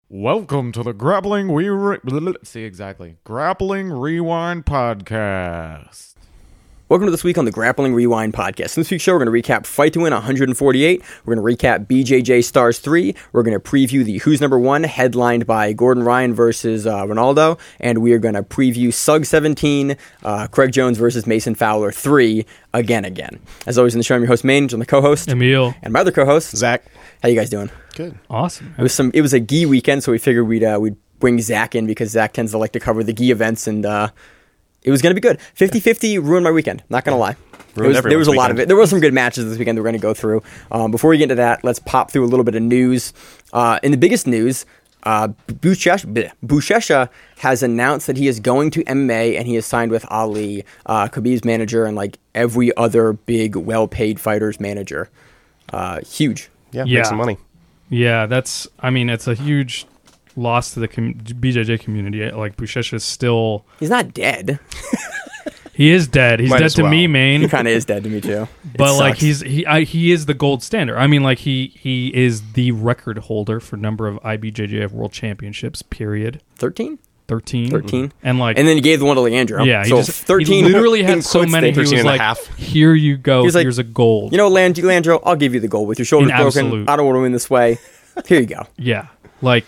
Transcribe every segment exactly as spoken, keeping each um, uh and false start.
Welcome to the Grappling We Re- See exactly Grappling Rewind podcast. Welcome to This Week on the Grappling Rewind podcast. In this week's show, we're going to recap Fight to Win one forty-eight. We're going to recap B J J Stars three. We're going to preview the Who's Number One, headlined by Gordon Ryan versus uh, Ronaldo. And we are going to preview S U G seventeen, uh, Craig Jones versus Mason Fowler three, again, again. As always in the show, I'm your host, Mange. I'm the co-host. Emil. And my other co-host, Zach. How you guys doing? Good. Awesome. It was some. It was a gi weekend, so we figured we'd uh, we'd bring Zach in because Zach tends to like to cover the gi events, and uh, it was going to be good. fifty-fifty ruined my weekend. Not going to lie. It was, there was a lot of it. There were some good matches this weekend that we're going to go through. Um, before we get into that, let's pop through a little bit of news. Uh, in the biggest news, uh, Buchecha has announced that he is going to M M A, and he has signed with Ali, uh, Khabib's manager, and like every other big, well-paid fighter's manager. Uh, huge. Yeah, Yeah. make some money. Yeah, that's, I mean, it's a huge loss to the com- B J J community. Like, Buchecha is still, He's not dead. he is dead. He's Might dead as to well. me, He man. kind of is dead to me too. It But, like, sucks. he's, he I, he is the gold standard. I mean, like, he, he is the record holder for number of I B J J F World Championships, period. thirteen. thirteen. thirteen. And, like, And then he gave the one to Leandro. yeah, he, so just, thirteen. he literally had in so quotes many. there. He was thirteen and a like, half. here you go. He's like, Here's a gold. You know, Land- Leandro, I'll give you the goal with your shoulders In broken. absolute. I don't want to win this way. Here you go. yeah. Like,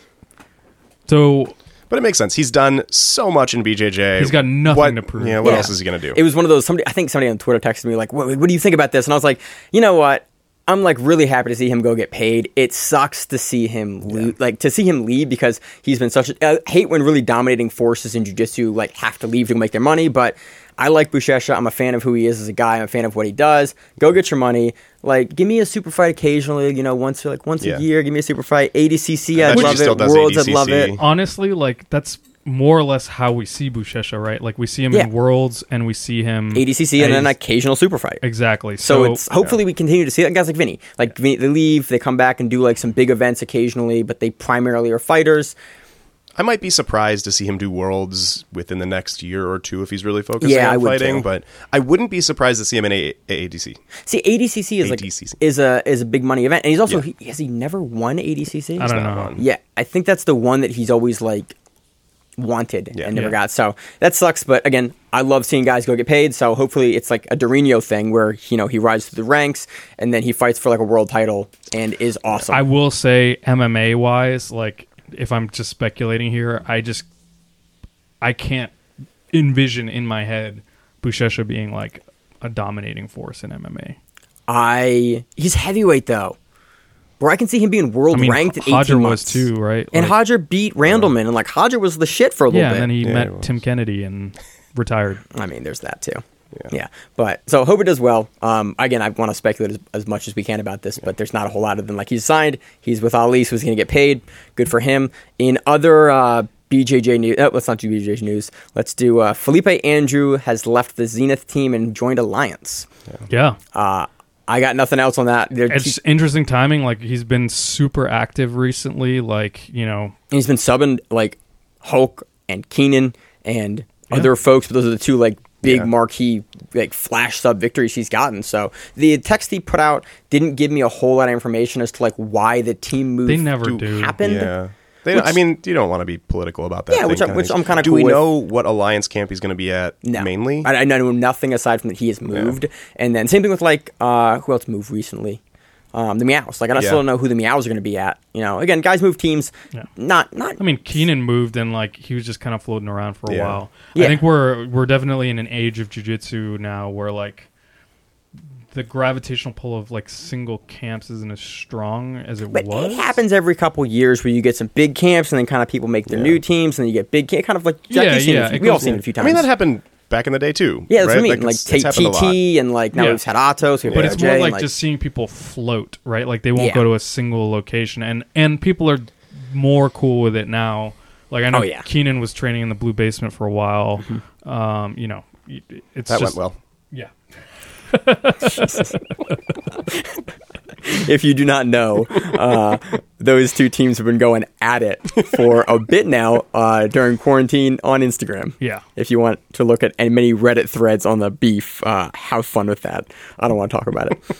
so But it makes sense. He's done so much in B J J. he's got nothing what, to prove. Yeah, what Yeah. else is he going to do? It was one of those. Somebody, I think somebody on Twitter texted me like, "What, what do you think about this?" And I was like, "You know what? I'm like really happy to see him go get paid. It sucks to see him lose, like to see him leave because he's been such. A, I hate when really dominating forces in jiu-jitsu like have to leave to make their money. But I like Buchecha. I'm a fan of who he is as a guy. I'm a fan of what he does. Go get your money. Like, give me a super fight occasionally. You know, once like once Yeah. a year. Give me a super fight. A D C C. I I'd bet love he still it. does Worlds. I'd A D C C. love it. honestly, like that's more or less how we see Buchecha, right? Like we see him Yeah. in Worlds and we see him A D C C and as- an occasional super fight. exactly. So, So, it's hopefully we continue to see like guys like Vinny. Like Vinny, they leave, they come back and do like some big events occasionally, but they primarily are fighters. I might be surprised to see him do Worlds within the next year or two if he's really focusing Yeah, I on would fighting, too. but I wouldn't be surprised to see him in A A D C. See, A D C C is like A D C C. is a is a big money event, and he's also Yeah. he, has he never won A D C C? I don't not know. one. Yeah, I think that's the one that he's always like wanted Yeah. and never Yeah. got. So that sucks. But again, I love seeing guys go get paid. So hopefully it's like a Dorino thing where you know he rises through the ranks and then he fights for like a world title and is awesome. I will say M M A wise, like if I'm just speculating here, I just I can't envision in my head Buchecha being like a dominating force in M M A. I he's heavyweight though. Where I can see him being world I mean, ranked at eighteen Hodger was months. too, right? And Like, Hodger beat Randleman, and like Hodger was the shit for a little yeah, bit. and then he Yeah, he met was. Tim Kennedy and retired. I mean, there's that too. Yeah. Yeah, but so hope it does well. Um, again, I want to speculate as, as much as we can about this, but there's not a whole lot of them. Like he's signed, he's with Ali, so he's going to get paid. Good for him. In other uh, B J J news, oh, let's not do B J J news. Let's do uh, Felipe Andrew has left the Zenith team and joined Alliance. Yeah. Uh, I got nothing else on that. There- It's interesting timing. Like he's been super active recently. Like you know, he's been subbing like Hulk and Keenan and Yeah. other folks, but those are the two like big Yeah. marquee like flash sub victories he's gotten. So the text he put out didn't give me a whole lot of information as to like why the team move They never do- do. happened. Yeah. They, Which- I mean, you don't want to be political about that. Yeah, thing, which I- kinda which thing. I'm kinda Do cool we with. know what alliance camp he's going to be at No, mainly? I, I know nothing aside from that he has moved. And then same thing with like uh, who else moved recently? Um, the Meows. Like I Yeah. still don't know who the Meows are going to be at. You know, again, guys move teams. Yeah. Not not. I mean, Keenan moved and like he was just kind of floating around for a Yeah. while. Yeah. I think we're we're definitely in an age of jiu-jitsu now where like the gravitational pull of like single camps isn't as strong as it But was. it happens every couple years where you get some big camps and then kind of people make their Yeah. new teams and then you get big camp, kind of like Yeah, you've seen yeah, it a few- it we all goes- seen it a few I times. mean, that happened back in the day too. Yeah, that's right? what I mean. Like, it's- take it's happened a lot. T T and like now Yeah. we've had Atos, we've But had it's Jay, more and, like, like just seeing people float, right? Like they won't Yeah. go to a single location, and and people are more cool with it now. Like I know Oh, yeah. Keenan was training in the Blue Basement for a while. Um, you know, it's That just went well. yeah. if you do not know, uh, those two teams have been going at it for a bit now uh, during quarantine on Instagram. Yeah. If you want to look at any many Reddit threads on the beef, uh, have fun with that. I don't want to talk about it.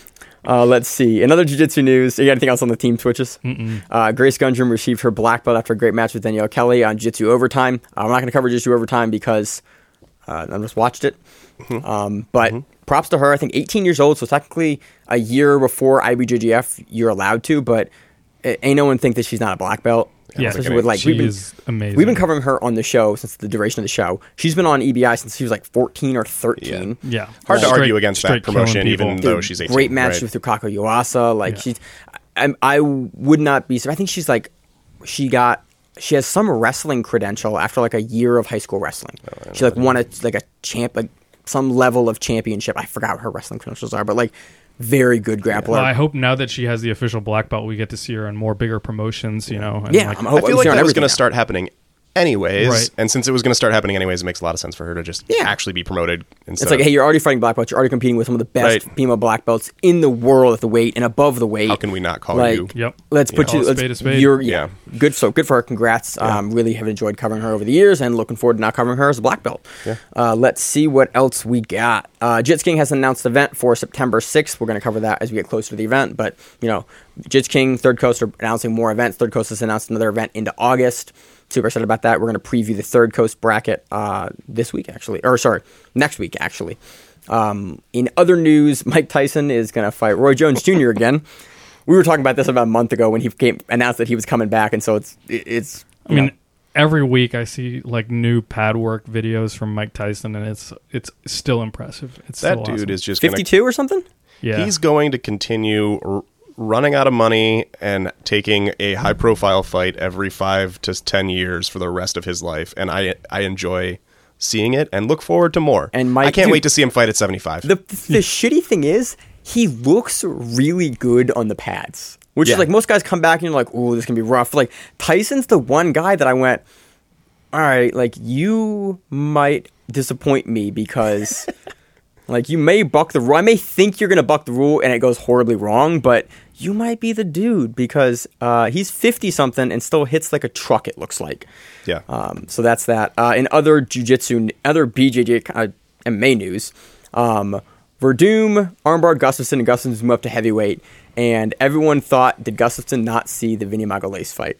Uh, let's see. Another jiu-jitsu news. You got anything else on the team switches? Uh, Grace Gundrum received her black belt after a great match with Danielle Kelly on jiu-jitsu overtime. Uh, I'm not going to cover jiu-jitsu overtime because uh, I just watched it. Mm-hmm. Um, but mm-hmm. props to her. I think eighteen years old, so technically a year before I B J J F, you're allowed to, but ain't no one think that she's not a black belt. Yeah, especially with, like, she we've been, is amazing. We've been covering her on the show since the duration of the show. She's been on E B I since she was like fourteen or thirteen. Yeah, yeah. hard to Straight, argue against that promotion, even though she's eighteen. Great match right? with Rukako Yuasa. Like yeah. she's, I, I would not be. I think she's like, she got, she has some wrestling credential after like a year of high school wrestling. Oh, she like won a like a champ, like some level of championship. I forgot what her wrestling credentials are, but like. Very good grappler. Well, I hope now that she has the official black belt, we get to see her in more bigger promotions, you know. And yeah, like, I'm hope, I feel I'm like that was going to start happening anyways. Right. And since it was going to start happening anyways, it makes a lot of sense for her to just yeah. actually be promoted. Instead it's like, of, hey, you're already fighting black belts. You're already competing with some of the best right. female black belts in the world at the weight and above the weight. How can we not call like, you? Yep. Let's Yeah. put Call you. a Let's, spade a spade. You're, yeah. Yeah. Good. So good for her. Congrats. Yeah. Um, really have enjoyed covering her over the years and looking forward to not covering her as a black belt. Yeah. Uh, let's see what else we got. Uh, Jits King has an announced event for September sixth. We're going to cover that as we get closer to the event. But, you know, Jits King, Third Coast are announcing more events. Third Coast has announced another event into August. Super excited about that. We're going to preview the Third Coast bracket uh, this week, actually. Or, sorry, next week, actually. Um, in other news, Mike Tyson is going to fight Roy Jones Junior again. We were talking about this about a month ago when he came, announced that he was coming back, and so it's it's. I mean, know. every week I see like new pad work videos from Mike Tyson, and it's it's still impressive. It's That still dude awesome. is just gonna, fifty-two or something. Yeah, he's going to continue r- running out of money and taking a high profile fight every five to ten years for the rest of his life, and I I enjoy seeing it and look forward to more. And Mike, I can't dude, wait to see him fight at seventy-five. The the shitty thing is he looks really good on the pads, which Yeah. is like most guys come back and you're like, "Ooh, this can be rough." Like Tyson's the one guy that I went, "All right, like you might disappoint me because." Like, you may buck the rule. I may think you're going to buck the rule and it goes horribly wrong, but you might be the dude because uh, he's fifty-something and still hits like a truck, it looks like. Yeah. Um, so that's that. Uh, in other jiu-jitsu, other B J J uh, M M A news, um, Verdum, armbarred Gustafsson, and Gustafsson moved up to heavyweight, and everyone thought, did Gustafsson not see the Vinny Magalhaes fight?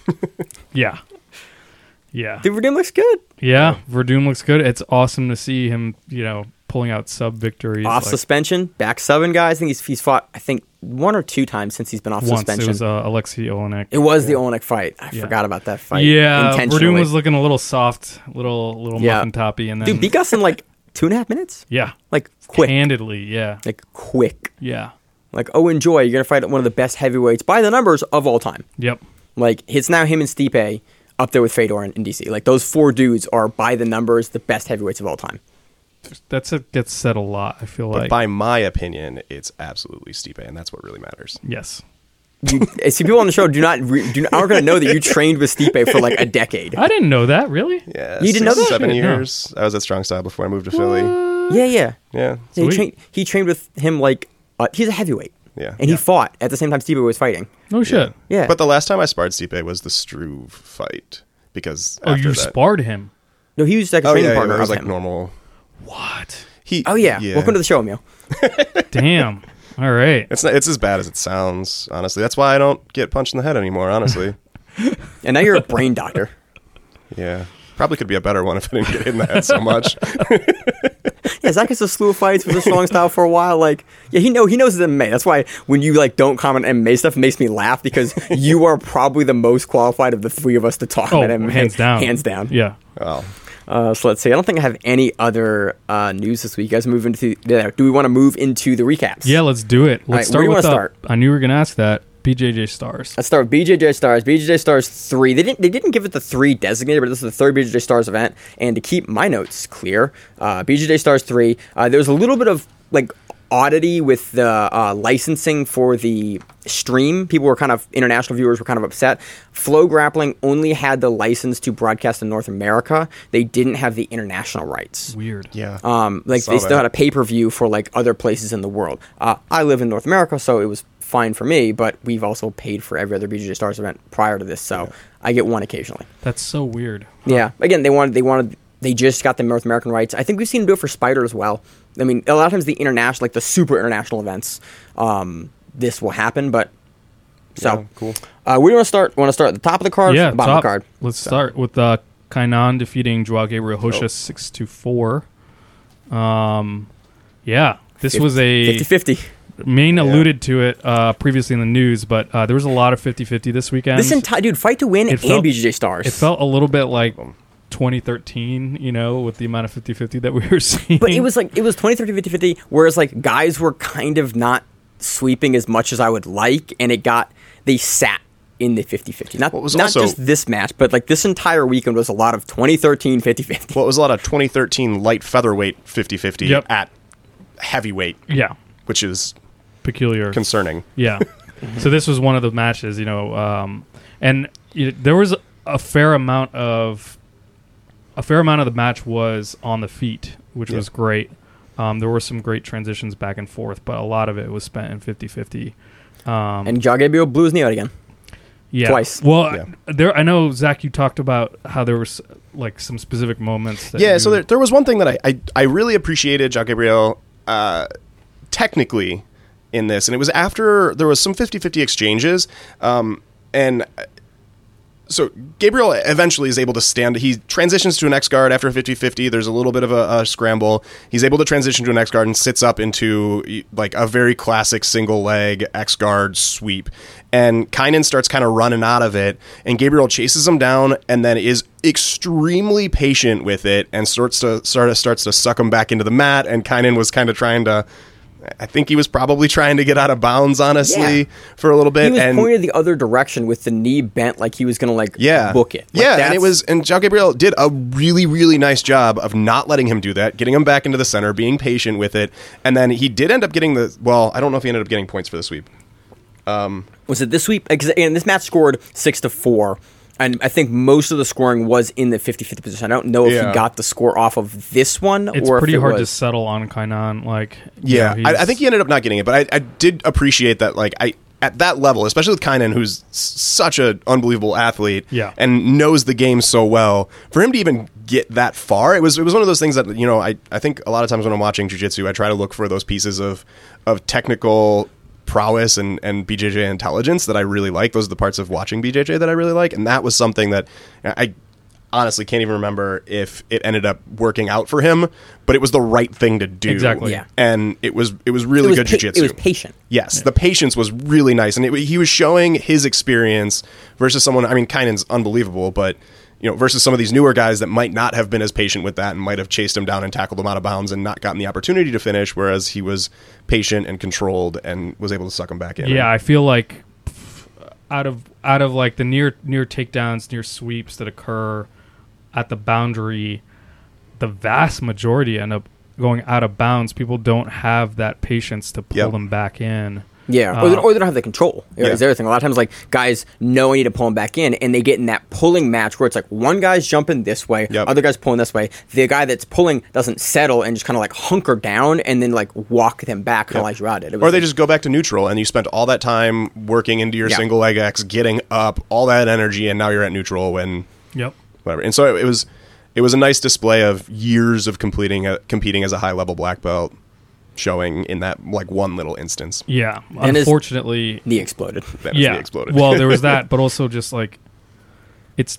yeah, yeah, Dude, Verdum looks good. yeah. Verdum looks good. It's awesome to see him, you know, pulling out sub victories Off like, suspension, back subbing guys. I think he's, he's fought, I think, one or two times since he's been off once. suspension. It was uh, Alexei Olenek. It was the Olenek fight. I Yeah. forgot about that fight. Yeah, intentionally. Verdum was looking a little soft, little little Yeah. muffin toppy, and then Dude, beat Gus in like two and a half minutes. yeah, Like quick, handedly, yeah, like quick. yeah, Like, oh, enjoy. You're gonna fight one of the best heavyweights by the numbers of all time. yep. Like, it's now him and Stipe up there with Fedor in, in D C. Like, those four dudes are by the numbers the best heavyweights of all time. That's a gets said a lot. I feel But like by my opinion, it's absolutely Stipe, and that's what really matters. yes. You, see, people on the show do not re, do not, aren't gonna know that you trained with Stipe for like a decade. I didn't know that really. Yeah, You didn't know that? Seven Shit, no. years. I was at Strong Style before I moved to Philly. Yeah, yeah. Yeah, Yeah, he, Sweet. trained, he trained with him like uh, he's a heavyweight. yeah. And he yeah. fought at the same time Stipe was fighting. No shit. Yeah. But the last time I sparred Stipe was the Struve fight because Oh, after you that, sparred him. no, he was like a Oh training yeah, partner it was of like him. normal. What? He. Oh yeah. Welcome to the show, Emil. Damn. All right. It's not. It's as bad as it sounds. Honestly, that's why I don't get punched in the head anymore. Honestly. And now you're a brain doctor. Yeah. Probably could be a better one if I didn't get hit in the head so much. Yeah, Zach has a slew of fights with a strong style for a while. Like, yeah, he know he knows his M M A. That's why when you like don't comment on M M A stuff, it makes me laugh because you are probably the most qualified of the three of us to talk Oh, about M M A. hands down. Hands down. Yeah. Well, Uh, so let's see. I don't think I have any other uh, news this week. You guys move into the, do we want to move into the recaps? Yeah. Let's do it. Let's right, where start do you with wanna the, start? I knew you were gonna ask that. B J J Stars. Let's start with B J J Stars. B J J Stars three. They didn't. They didn't give it the three designated, but this is the third B J J Stars event. And to keep my notes clear, uh, B J J Stars three. Uh, there was a little bit of like oddity with the uh, licensing for the stream. People were kind of international viewers were kind of upset. Flow Grappling only had the license to broadcast in North America. They didn't have the international rights. Weird. yeah. Um, like Saw they still that. had a pay per view for like other places in the world. Uh, I live in North America, so it was fine for me. But we've also paid for every other B J J Stars event prior to this, so I get one occasionally. That's so weird. Yeah. Again, they wanted they wanted They just got the North American rights. I think we've seen him do it for Spider as well. I mean, a lot of times the international, like the super international events, um, this will happen. But so Yeah, cool. Uh, where do you want to start? Want to start at the top of the card? Yeah, or the bottom top. of the card. Let's start with uh, Kainan defeating Joao Gabriel Rocha Oh. six to four. Um, yeah, this was a fifty-fifty. Main Yeah. alluded to it uh, previously in the news, but uh, there was a lot of fifty-fifty this weekend. This entire dude, fight to win It and felt- B J J stars. It felt a little bit like twenty thirteen, you know, with the amount of fifty-fifty that we were seeing. But it was like it was twenty, thirty, fifty, fifty, whereas like guys were kind of not sweeping as much as I would like, and it got they sat in the fifty-fifty. Not, What was not also- just this match, but like this entire weekend was a lot of twenty thirteen fifty-fifty. Well, it was a lot of twenty thirteen light featherweight fifty-fifty Yep. at heavyweight, yeah, which is peculiar. concerning. Yeah. So this was one of the matches, you know, um, and you know, there was a fair amount of a fair amount of the match was on the feet, which Yeah. was great. Um, there were some great transitions back and forth, but a lot of it was spent in fifty-fifty. Um, And Joao Gabriel blew his knee out again. yeah. twice. Well, Yeah. there I know Zach, you talked about how there was like some specific moments. That Yeah, you, so there, there was one thing that I, I, I really appreciated Joao Gabriel uh, technically in this, and it was after there was some fifty-fifty exchanges, um, and so Gabriel eventually is able to stand. He transitions to an X guard after fifty-fifty. There's a little bit of a, a scramble. He's able to transition to an X guard and sits up into like a very classic single leg X guard sweep. And Kainan starts kind of running out of it, and Gabriel chases him down, and then is extremely patient with it, and starts to sort of starts to suck him back into the mat. And Kainan was kind of trying to. I think he was probably trying to get out of bounds, honestly, Yeah. for a little bit. He was and pointed the other direction with the knee bent, like he was going to like yeah. book it. Like, yeah, and that's- it was and Joao Gabriel did a really, really nice job of not letting him do that, getting him back into the center, being patient with it, and then he did end up getting the well, I don't know if he ended up getting points for the sweep. Was it this sweep? Because and this match scored six to four, and I think most of the scoring was in the fifty-fifty position. I don't know if Yeah. he got the score off of this one It's or pretty if it hard to was. settle on Kainan. Like, you Yeah, know, I, I he's- think he ended up not getting it, but I, I did appreciate that. Like, I at that level, especially with Kainan, who's s- such an unbelievable athlete, Yeah. and knows the game so well, for him to even get that far, it was it was one of those things that you know I, I think a lot of times when I'm watching jiu-jitsu, I try to look for those pieces of of technical prowess and, and B J J intelligence that I really like. Those are the parts of watching B J J that I really like, and that was something that I honestly can't even remember if it ended up working out for him, but it was the right thing to do. Exactly. Yeah. And it was it was really It was good pa- jiu-jitsu. It was patient. Yes, the patience was really nice, and it, he was showing his experience versus someone. I mean, Kainan's unbelievable, but you know, versus some of these newer guys that might not have been as patient with that and might have chased him down and tackled him out of bounds and not gotten the opportunity to finish. Whereas he was patient and controlled and was able to suck him back in. Yeah, I feel like pff, out of out of like the near near takedowns, near sweeps that occur at the boundary, the vast majority end up going out of bounds. People don't have that patience to pull Yep. them back in. Yeah, Uh, or, they, or they don't have the control. Yeah. Is the other thing. A lot of times, like guys know I need to pull them back in, and they get in that pulling match where it's like one guy's jumping this way, Yep. other guy's pulling this way. The guy that's pulling doesn't settle and just kind of like hunker down and then like walk them back, kind of Yep. like Gerard did. It Or was they like- just go back to neutral, and you spent all that time working into your Yeah. single leg X, getting up, all that energy, and now you're at neutral when Yep. whatever. And so it was it was a nice display of years of completing a, competing as a high level black belt, showing in that like one little instance. Yeah. And his- Unfortunately, knee exploded. That yeah. he exploded. Well, there was that, but also just like it's,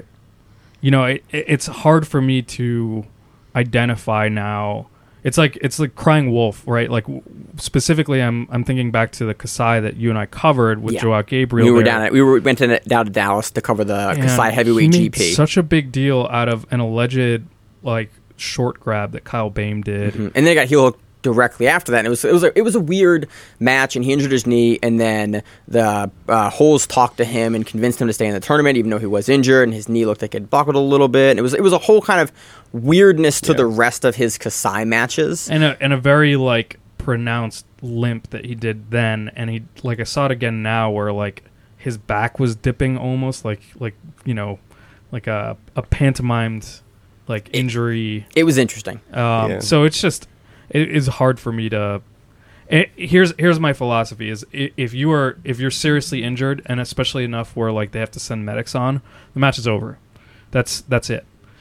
you know, it, it's hard for me to identify now. It's like it's like crying wolf, right? Like w- specifically, I'm I'm thinking back to the Kasai that you and I covered with Yeah. Joao Gabriel. We were there. down at we were went to, down to Dallas to cover the And Kasai he Heavyweight made G P. Such a big deal out of an alleged like short grab that Kyle Bame did. And then he got heel hooked directly after that. And it was it was a, it was a weird match, and he injured his knee. And then the uh, Holes talked to him and convinced him to stay in the tournament, even though he was injured, and his knee looked like it buckled a little bit. And it was it was a whole kind of weirdness to Yeah. the rest of his Kasai matches. and a and a very like pronounced limp that he did then, and he like I saw it again now where like his back was dipping almost like like you know like a a pantomimed like injury. It was interesting. Um, Yeah. So it's just it is hard for me to. It, here's here's my philosophy: is i- if you are if you're seriously injured, and especially enough where like they have to send medics on, the match is over. That's that's it.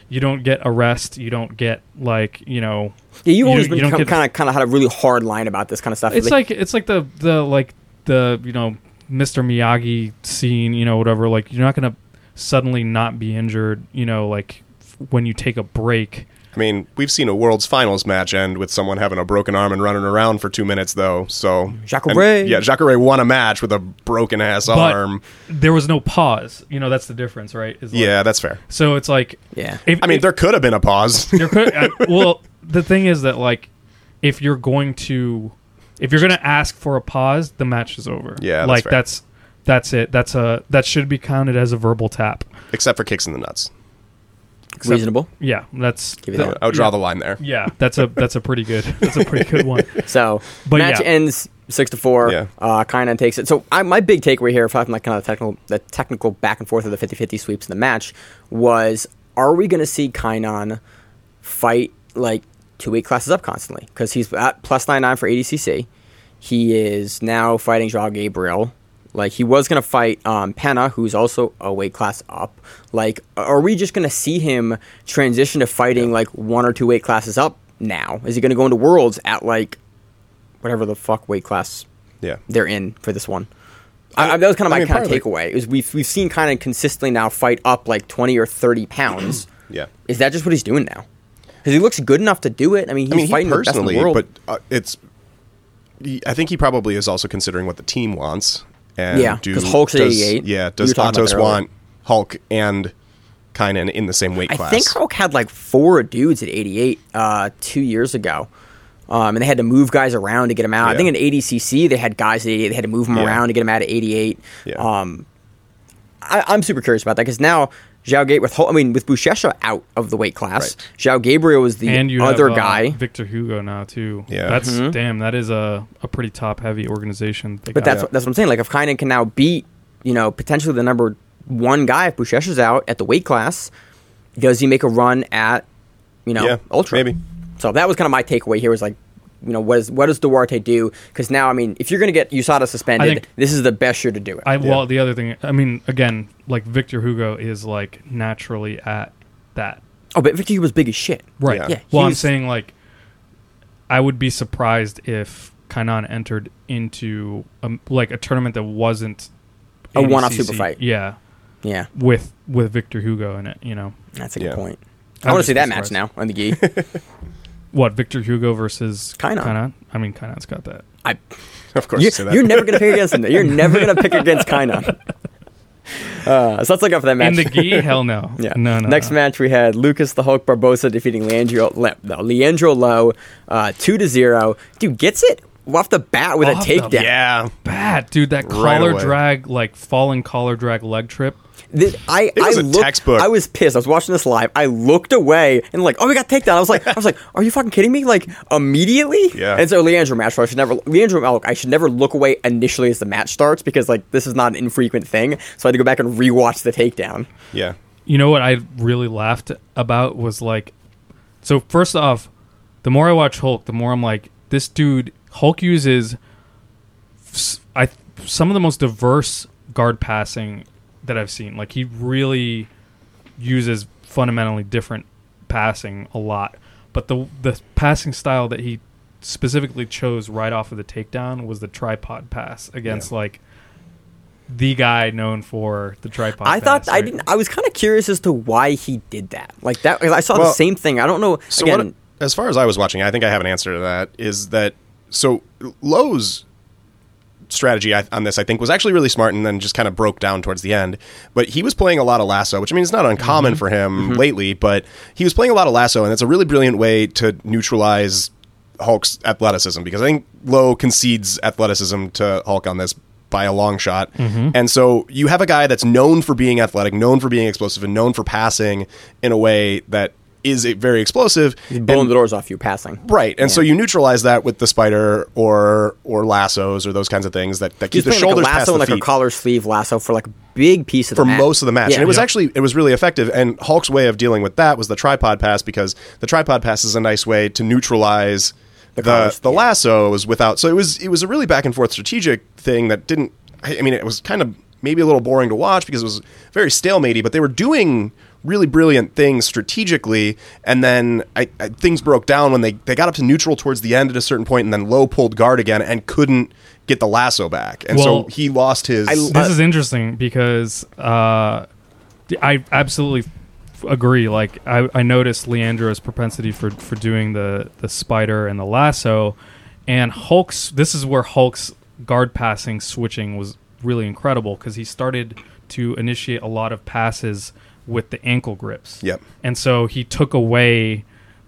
you don't get a rest. You don't get like you know. Yeah, you've always you, been you kind of kind of had a really hard line about this kind of stuff. It's like, like it's like the the like the you know Mister Miyagi scene, you know, whatever. Like you're not gonna suddenly not be injured, you know, like when you take a break. I mean, we've seen a World's Finals match end with someone having a broken arm and running around for two minutes, though. So Jacare. Yeah, Jacare won a match with a broken ass but arm. There was no pause. You know, that's the difference, right? Is like, yeah, that's fair. So it's like, yeah. If, I mean, if, there could have been a pause. there could. Uh, well, the thing is that like, if you're going to, if you're going to ask for a pause, the match is over. Yeah, that's like fair. that's that's it. That's a that should be counted as a verbal tap. Except for kicks in the nuts. Except, reasonable. Yeah, that's. Give you that. I would draw yeah. the line there. Yeah, that's a that's a pretty good that's a pretty good one. So But match yeah. ends six to four. Yeah. Uh, Kainan takes it. So I, my big takeaway here, from like kind of the technical the technical back and forth of the fifty-fifty sweeps in the match, was: are we going to see Kainan fight like two weight classes up constantly? Because he's at plus nine nine for A D C C. He is now fighting João Gabriel. Like, he was going to fight um, Pena, who's also a weight class up. Like, are we just going to see him transition to fighting, like, one or two weight classes up now? Is he going to go into Worlds at, like, whatever the fuck weight class Yeah. they're in for this one? I, I, that was kind of I my mean, kind of partly- takeaway. Is we've, we've seen kind of consistently now fight up, like, twenty or thirty pounds. Yeah. Is that just what he's doing now? Because he looks good enough to do it. I mean, he's I mean, he fighting the best in personally, the world. but uh, it's. He, I think he probably is also considering what the team wants. And Yeah, do- 'cause Hulk's at does- eighty-eight. Yeah, We does were talking about Atos that earlier. want Hulk and Kainan in the same weight I class? think Hulk had like four dudes at eighty-eight uh, two years ago. Um, and they had to move guys around to get them out. I Yeah. think in A D C C, they had guys at eighty-eight. They had to move them Yeah. around to get them out at eighty-eight. Yeah. Um, I, I'm super curious about that because now João Gabriel, with Hulk, I mean, with Buchecha out of the weight class, Right. João Gabriel is the And you other have, uh, guy. Victor Hugo now too. Yeah. that's Mhm. damn. That is a, a pretty top heavy organization. They But got. that's what, that's what I'm saying. Like, if Kainan can now beat, you know, potentially the number one guy, if Buchecha's out at the weight class, does he make a run at, you know, Yeah, Ultra? maybe. So that was kind of my takeaway here was like, you know, what, is, what does Duarte do? Because now, I mean, if you're going to get U S A D A suspended, I think- this is the best year to do it. I well, the other thing. I mean, again, like Victor Hugo is like naturally at that. oh, but Victor Hugo was big as shit. Right. Yeah. Yeah, Well, I'm he's- saying like, I would be surprised if Kainan entered into a, like a tournament that wasn't A one-off A D C C. super fight. Yeah, Yeah, with with Victor Hugo in it. You know that's a good Yeah. point. I'm I want to just see that surprised. match now on the gi. what Victor Hugo versus Kainan. Kainan? I mean, Kainan's got that. I, Of course, you, you say that. you're never going to pick against him. You're never going to pick against Kainan. Uh, so let's look up for that match. In the gi, hell no. Yeah. No, no. Next no. match we had Lucas the Hulk Barbosa defeating Leandro Le- no, Leandro Lowe, uh, two to zero. Dude gets it off the bat with Off a the takedown. Yeah. Bad, dude. That Right collar away. drag, like falling collar drag leg trip. Th- I, It was I a looked, textbook. I was pissed. I was watching this live. I looked away and like, oh, we got takedown. I was like, I was like, are you fucking kidding me? Like immediately? Yeah. And so Leandro match. So I should never Leandro. oh, I should never look away initially as the match starts because like this is not an infrequent thing. So I had to go back and rewatch the takedown. Yeah. You know what I really laughed about was like, so first off, the more I watch Hulk, the more I'm like, this dude Hulk uses s- I some of the most diverse guard passing that I've seen. Like he really uses fundamentally different passing a lot, but the the passing style that he specifically chose right off of the takedown was the tripod pass against Yeah. like the guy known for the tripod. I thought pass, I right? didn't. I was kind of curious as to why he did that. Like that. 'Cause I saw the Well, same thing. I don't know. So again, what, as far as I was watching, I think I have an answer to that. Is that so? Lowe's strategy I, on this, I think, was actually really smart, and then just kind of broke down towards the end. But he was playing a lot of lasso, which I mean, it's not uncommon for him lately. But he was playing a lot of lasso, and it's a really brilliant way to neutralize Hulk's athleticism, because I think Lowe concedes athleticism to Hulk on this by a long shot. And so you have a guy that's known for being athletic, known for being explosive, and known for passing in a way that is a very explosive. he's blowing And- the doors off you passing. Right, and Yeah. so you neutralize that with the spider or or lassos or those kinds of things that, that He's keep the playing shoulders like a past lasso the and like feet a collar sleeve lasso for like a big piece of for the match. most of the match. Yeah. And it was Yep. actually it was really effective. And Hulk's way of dealing with that was the tripod pass, because the tripod pass is a nice way to neutralize the the, collars, the yeah. lassos without. So it was it was a really back and forth strategic thing that didn't. I I mean, it was kind of maybe a little boring to watch because it was very stalematey, but they were doing really brilliant things strategically, and then I, I, things broke down when they, they got up to neutral towards the end at a certain point, and then Lowe pulled guard again and couldn't get the lasso back, and well, so he lost his... I, this uh, is interesting because uh, I absolutely f- agree. Like, I, I noticed Leandro's propensity for, for doing the, the spider and the lasso, and Hulk's... This is where Hulk's guard passing switching was really incredible, because he started to initiate a lot of passes with the ankle grips. Yep. And so he took away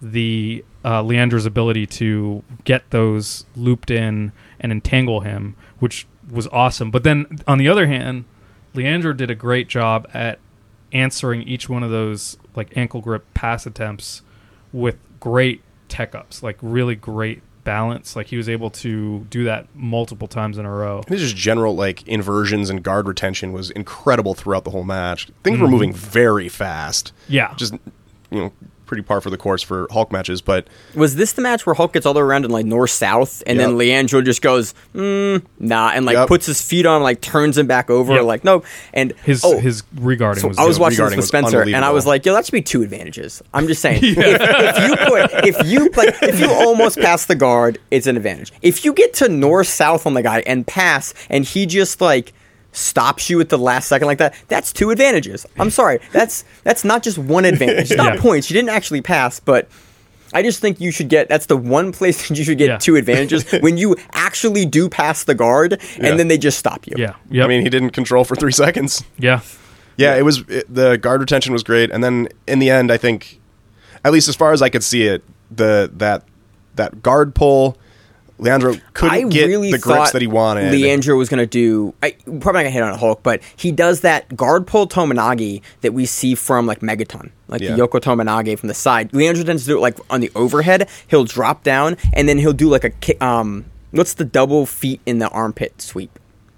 the uh, Leandro's ability to get those looped in and entangle him, which was awesome. But then on the other hand, Leandro did a great job at answering each one of those like ankle grip pass attempts with great tech ups, like really great balance. Like he was able to do that multiple times in a row. This just general like inversions and guard retention was incredible throughout the whole match. Things mm-hmm. were moving very fast. Yeah. Just, you know, pretty par for the course for Hulk matches, but... Was this the match where Hulk gets all the way around in, like, north-south, and yep. then Leandro just goes, mm, nah, and, like, yep. puts his feet on, like, turns him back over, yep. like, no, and... His oh, his regarding so was I was good. watching Regarding this with Spencer, and I was like, yo, that should be two advantages. I'm just saying. Yeah. if, if you put... If you, like, if you almost pass the guard, it's an advantage. If you get to north-south on the guy and pass, and he just, like... stops you at the last second like that, that's two advantages. I'm sorry. That's that's not just one advantage. It's not yeah. points. You didn't actually pass, but I just think you should get, that's the one place that you should get yeah. two advantages, when you actually do pass the guard, and yeah. then they just stop you. Yeah. Yep. I mean, he didn't control for three seconds. Yeah. Yeah, it was it, the guard retention was great, and then in the end, I think, at least as far as I could see it, the that that guard pull, Leandro couldn't I get really the grips thought that he wanted. Leandro was going to do, I, probably not going to hit on a Hulk, but he does that guard pull Tomonagi that we see from like Megaton, like Yeah. the Yoko Tomonagi from the side. Leandro tends to do it like on the overhead. He'll drop down, and then he'll do like a kick, um, what's the double feet in the armpit sweep?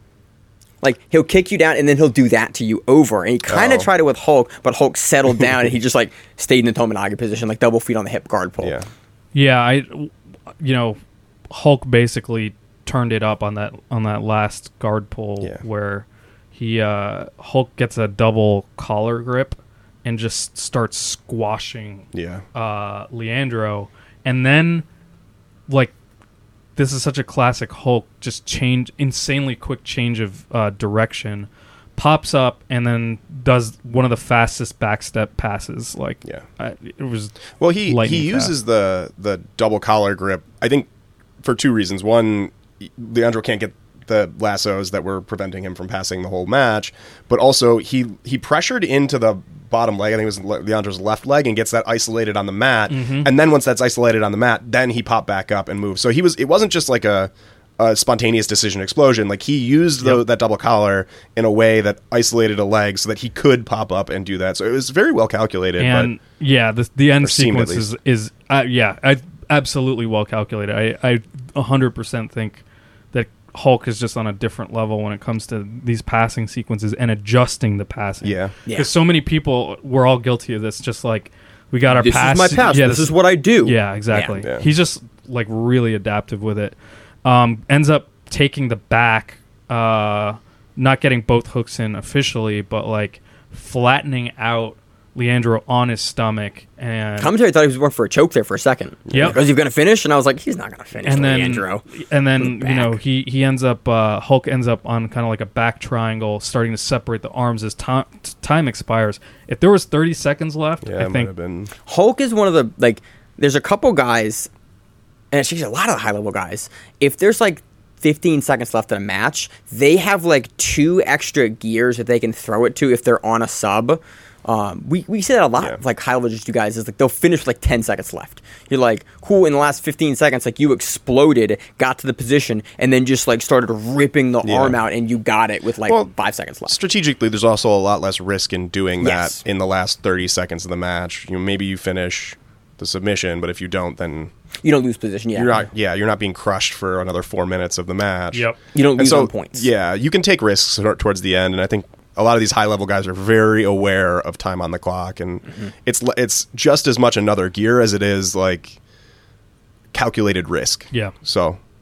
Like, he'll kick you down, and then he'll do that to you over. And he kind of Oh. tried it with Hulk, but Hulk settled down, and he just, like, stayed in the Tomonagi position, like double feet on the hip guard pull. Yeah. Yeah, I, you know, Hulk basically turned it up on that on that last guard pull Yeah. where he uh, Hulk gets a double collar grip and just starts squashing Yeah. uh, Leandro, and then like this is such a classic Hulk, just change insanely quick change of uh, direction, pops up and then does one of the fastest backstep passes. Like, Yeah. I, it was Well, he he lightning uses fast. the the double collar grip, I think, for two reasons. One, Leandro can't get the lassos that were preventing him from passing the whole match, but also he he pressured into the bottom leg, I think it was Le- Leandro's left leg, and gets that isolated on the mat. Mm-hmm. And then once that's isolated on the mat, then he popped back up and moved. So he was it wasn't just like a, a spontaneous decision explosion. Like, he used the, Yep. that double collar in a way that isolated a leg so that he could pop up and do that. So it was very well calculated. And but yeah, the the end or seemed at sequence is is uh, yeah, I absolutely well calculated. I I one hundred percent think that Hulk is just on a different level when it comes to these passing sequences and adjusting the passing. yeah. Yeah. Because so many people, we're all guilty of this. Just like, we got our This pass. is my pass. Yeah, this is what I do. Yeah, exactly. Yeah. He's just like really adaptive with it. Um, ends up taking the back, uh, not getting both hooks in officially, but like flattening out Leandro on his stomach, and Commentary thought he was going for a choke there for a second. Yep. Like, was he going to finish? And I was like, he's not going to finish, and then Leandro. and then Back. you know he he ends up uh, Hulk ends up on kind of like a back triangle, starting to separate the arms as time time expires. If there was thirty seconds left, Yeah, I it might think have been. Hulk is one of the, like, there's a couple guys, and actually a lot of the high-level guys, if there's, like, fifteen seconds left in a match, they have, like, two extra gears that they can throw it to if they're on a sub. Um, we, we say that a lot, Yeah. like, high-level just you guys, is, like, they'll finish with, like, ten seconds left. You're like, cool, in the last fifteen seconds, like, you exploded, got to the position, and then just, like, started ripping the Yeah. arm out, and you got it with, like, Well, five seconds left. Strategically, there's also a lot less risk in doing Yes. that in the last thirty seconds of the match. You know, maybe you finish the submission, but if you don't, then You don't lose position, yeah. you're not. Yeah, you're not being crushed for another four minutes of the match. Yep. You don't And lose so, on points. Yeah, you can take risks tor- towards the end, and I think a lot of these high level guys are very aware of time on the clock, and Mm-hmm. it's le- it's just as much another gear as it is like calculated risk. Yeah. So Yep.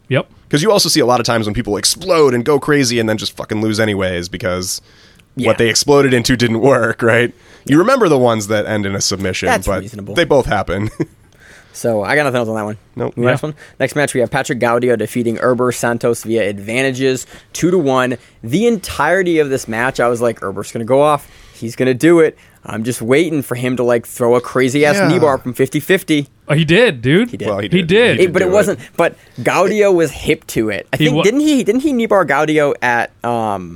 Because you also see a lot of times when people explode and go crazy and then just fucking lose anyways because Yeah. what they exploded into didn't work, right? You remember the ones that end in a submission, That's but reasonable. they both happen. So I got nothing else on that one. Nope. Next one. Next match, we have Patrick Gaudio defeating Herber Santos via advantages, two to one. The entirety of this match, I was like, Herber's gonna go off. He's gonna do it. I'm just waiting for him to like throw a crazy ass Yeah. knee bar from fifty fifty. Oh, he did, dude. He did. Well, he He did. did. He It- but it do wasn't. But Gaudio was hip to it. I He think wa- didn't he? Didn't he knee bar Gaudio at um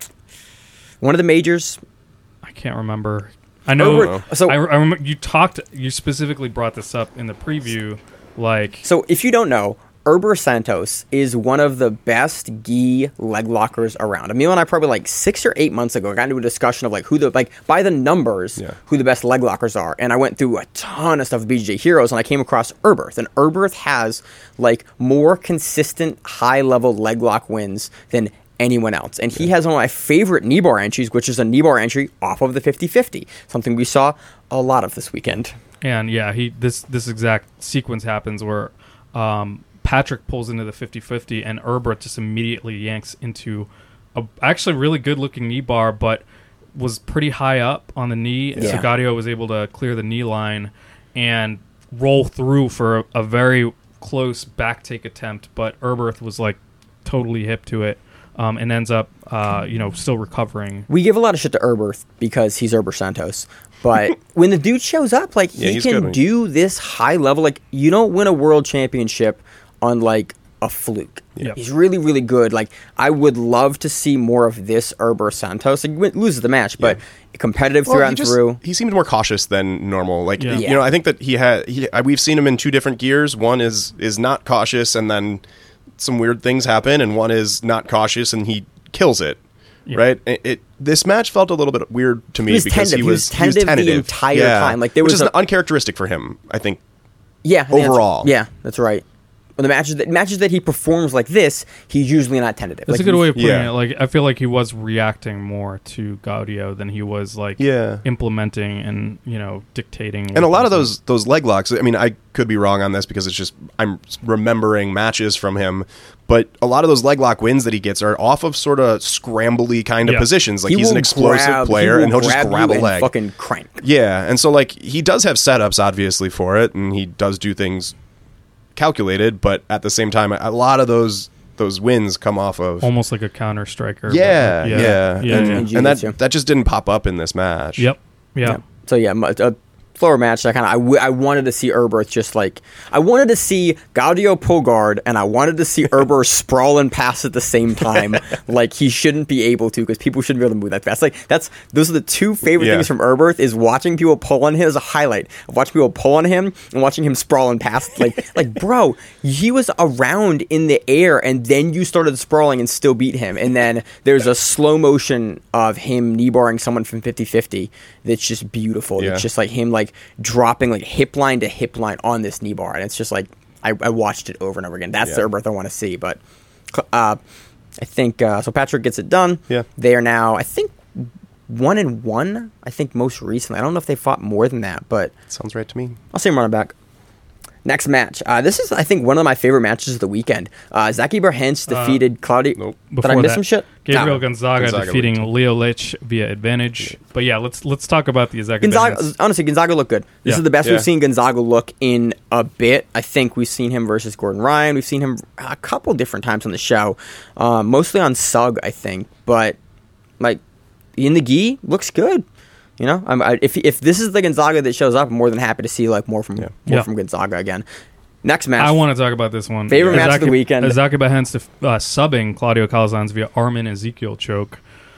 one of the majors? I can't remember. I know. Herber- so I, I remember you talked. You specifically brought this up in the preview. Like, So if you don't know, Herber Santos is one of the best gi leg lockers around. Emil and I probably like six or eight months ago got into a discussion of like who the like by the numbers Yeah. who the best leg lockers are, and I went through a ton of stuff with B J J Heroes, and I came across Herberth, and Herberth has like more consistent high level leg lock wins than anyone else, and he has one of my favorite knee bar entries, which is a knee bar entry off of the fifty fifty, something we saw a lot of this weekend. and yeah, he this this exact sequence happens where um, Patrick pulls into the fifty fifty and Herber just immediately yanks into a actually really good looking knee bar, but was pretty high up on the knee. And so Yeah. Gaudio was able to clear the knee line and roll through for a, a very close back take attempt, but Herberth was like totally hip to it. Um, and ends up, uh, you know, still recovering. We give a lot of shit to Herberth because he's Herber Santos. But when the dude shows up, like, Yeah, he he's good can when- do this high level. Like, you don't win a world championship on, like, a fluke. Yep. He's really, really good. Like, I would love to see more of this Herber Santos. Like, he win- loses the match, but competitive Well, throughout he and just- through. He seemed more cautious than normal. Like Yeah. you Yeah. know, I think that he had. He, I- we've seen him in two different gears. One is is not cautious, and then some weird things happen, and one is not cautious, and he kills it. Yeah. Right. It, it this match felt a little bit weird to me was because tentative. he He was was tentative the entire time. Like, there which was is a- uncharacteristic for him. I think. Yeah. I think that's- Overall. Yeah, that's right. But the matches that matches that he performs like this, he's usually not tentative. That's Like, a good he's- way of putting yeah. it. Like, I feel like he was reacting more to Gaudio than he was like Yeah. implementing and you know dictating. And a lot of those those leg locks. I mean, I could be wrong on this because it's just I'm remembering matches from him. But a lot of those leg lock wins that he gets are off of sort of scrambly kind of Yeah. positions. Like he he's an will explosive grab- player, will and he'll just grab grab you a and leg. fucking crank. Yeah, and so like he does have setups obviously for it, and he does do things calculated. But at the same time, a lot of those those wins come off of almost like a counter striker. yeah, but, yeah, yeah, and, yeah. And and jiu-jitsu. that that just didn't pop up in this match. Yep. Yeah. Yeah. So yeah, mu- a slower match. I kind of I, w- I wanted to see Herberth just like I wanted to see Gaudio pull guard, and I wanted to see Herber sprawl and pass at the same time. Like he shouldn't be able to because people shouldn't be able to move that fast. Like that's those are the two favorite Yeah. things from Herberth is watching people pull on him as a highlight of watching people pull on him and watching him sprawl and pass. Like like bro, he was around in the air and then you started sprawling and still beat him. And then there's a slow motion of him knee barring someone from fifty fifty that's just beautiful. Yeah. It's just like him like dropping like hip line to hip line on this knee bar, and it's just like I, I watched it over and over again. That's Yeah. the Herberth I want to see. But uh, I think uh, so. Patrick gets it done. Yeah. They are now I think one and one. I think most recently. I don't know if they fought more than that, but Sounds right to me. I'll say him running back. Next match. Uh, this is, I think, one of my favorite matches of the weekend. Uh, Zaki Barhens defeated Claudio. nope. Did I Before miss that, some shit? Gabriel No. Gonzaga, Gonzaga defeating looked- Leo Lich via advantage. But yeah, let's let's talk about the Gonzaga. Gonzaga, honestly, Gonzaga looked good. This Yeah. is the best Yeah. we've seen Gonzaga look in a bit. I think we've seen him versus Gordon Ryan. We've seen him a couple different times on the show, uh, mostly on Sug, I think. But like in the gi, looks good. You know, I'm, I, if if this is the Gonzaga that shows up, I'm more than happy to see like more from Yeah. more Yeah. from Gonzaga again. Next match. I want to talk about this one. Favorite match of the weekend. Azaki Bahens def- uh, subbing Claudio Calazans via Armin Ezekiel choke.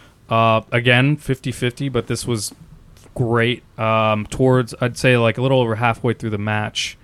Uh, again, fifty-fifty, but this was great. Um, towards, I'd say, like a little over halfway through the match,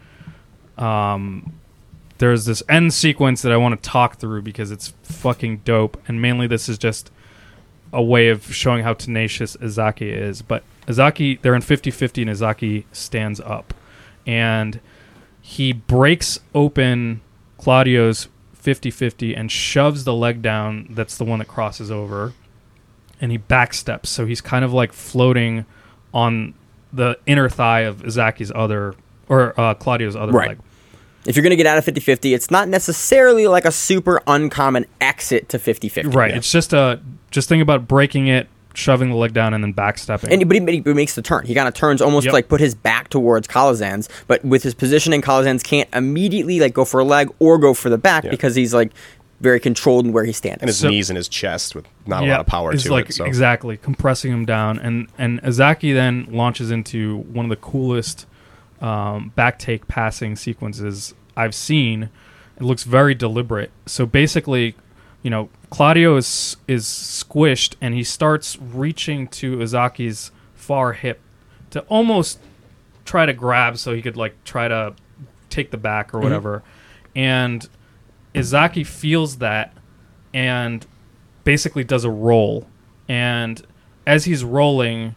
um, there's this end sequence that I want to talk through because it's fucking dope. And mainly this is just a way of showing how tenacious Izaki is. But Izaki, they're in fifty-fifty, and Izaki stands up. And he breaks open Claudio's fifty-fifty and shoves the leg down. That's the one that crosses over. And he backsteps. So he's kind of like floating on the inner thigh of Izaki's other, or uh, Claudio's other Right. leg. If you're going to get out of fifty fifty, it's not necessarily like a super uncommon exit to fifty fifty. Right. Yeah. It's just a just think about breaking it, shoving the leg down, and then backstepping. And, but he, he makes the turn. He kind of turns almost yep. like put his back towards Calazans, but with his positioning, Calazans can't immediately like go for a leg or go for the back yeah. because he's like very controlled in where he's standing. And his so, knees in his chest with not yeah, a lot of power to like, it. So. Exactly. Compressing him down. And, and Izaki then launches into one of the coolest um, back take passing sequences I've seen. It looks very deliberate. So basically, you know, Claudio is is squished, and he starts reaching to Izaki's far hip to almost try to grab so he could, like, try to take the back or whatever. Mm-hmm. And Izaki feels that and basically does a roll. And as he's rolling,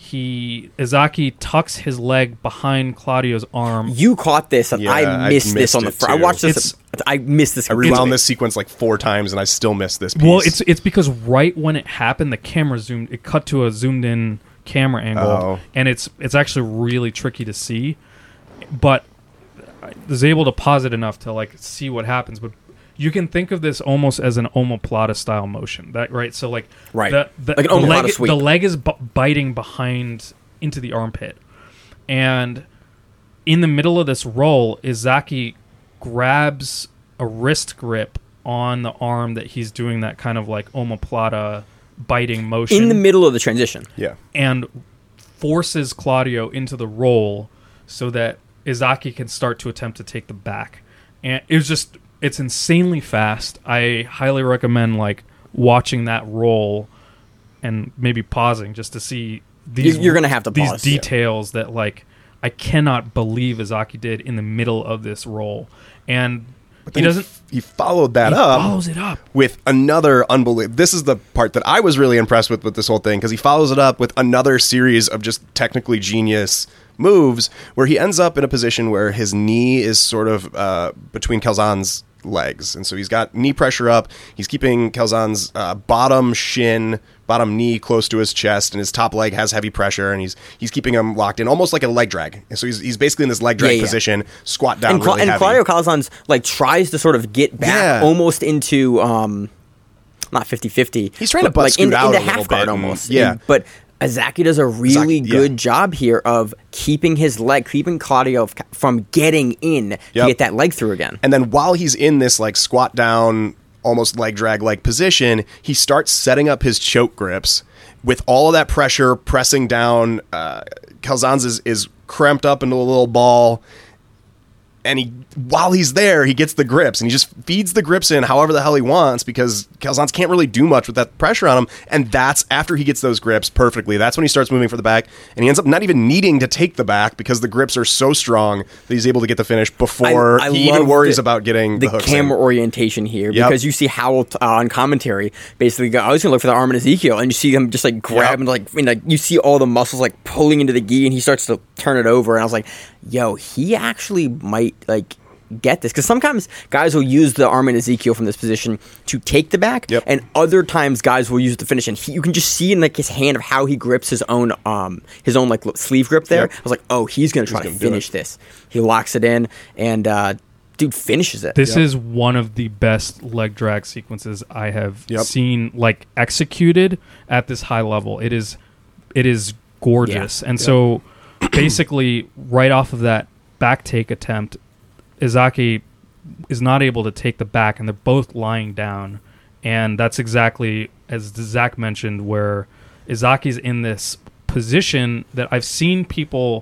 he Izaki tucks his leg behind Claudio's arm. You caught this, and yeah, I missed, I missed this on the front. I watched this. It's, I missed this. I rewound this sequence like four times, and I still missed this piece. Well, it's it's because right when it happened, the camera zoomed. It cut to a zoomed-in camera angle, oh. and it's it's actually really tricky to see. But I was able to pause it enough to like see what happens. But you can think of this almost as an omoplata style motion, that right? So like, right, the, the, like an the, omoplata leg, sweep. the leg is b- biting behind into the armpit, and in the middle of this roll, Izaki grabs a wrist grip on the arm that he's doing that kind of like omoplata biting motion in the middle of the transition. Yeah, and forces Claudio into the roll so that Izaki can start to attempt to take the back. And it was just. It's insanely fast. I highly recommend like watching that roll and maybe pausing just to see these. You're gonna have to these pause, details yeah. that like I cannot believe Izaki did in the middle of this roll, and but he doesn't. He followed that he up. Follows it up with another unbelievable. This is the part that I was really impressed with with this whole thing because he follows it up with another series of just technically genius moves where he ends up in a position where his knee is sort of uh, between Calzan's legs, and so he's got knee pressure up. He's keeping Calzan's uh, bottom shin, bottom knee close to his chest, and his top leg has heavy pressure, and he's he's keeping him locked in, almost like a leg drag. And so he's he's basically in this leg drag yeah, yeah. position, squat down and, really and heavy. Claudio Calzan's like tries to sort of get back yeah. almost into um, not fifty-fifty. He's trying to butt like scoot in, out into a little half guard bit almost. And, yeah, and, but Izaki does a really Izaki, good yeah. job here of keeping his leg, keeping Claudio f- from getting in yep. to get that leg through again. And then while he's in this like squat down, almost leg drag like position, he starts setting up his choke grips with all of that pressure pressing down. Uh, Calzan's is, is cramped up into a little ball. And he, while he's there, he gets the grips, and he just feeds the grips in however the hell he wants because Calzans can't really do much with that pressure on him. And that's after he gets those grips perfectly. That's when he starts moving for the back, and he ends up not even needing to take the back because the grips are so strong that he's able to get the finish before I, I he even worries the, about getting the, the hooks camera in. orientation here yep. because you see Howell uh, on commentary basically go, I was going to look for the arm in Ezekiel, and you see him just like grab yep. and like, and, like you see all the muscles like pulling into the gi, and he starts to turn it over, and I was like, yo, he actually might like get this because sometimes guys will use the arm in Ezekiel from this position to take the back, yep. and other times guys will use it to finish. And he, you can just see in like his hand of how he grips his own um his own like sleeve grip there. Yep. I was like, oh, he's gonna try he's to gonna finish this. He locks it in and uh, dude finishes it. This yep. is one of the best leg drag sequences I have yep. seen like executed at this high level. It is it is gorgeous, yeah. and yep. so basically right off of that back take attempt, Izaki is not able to take the back, and they're both lying down. And that's exactly, as Zach mentioned, where Izaki's in this position that I've seen people,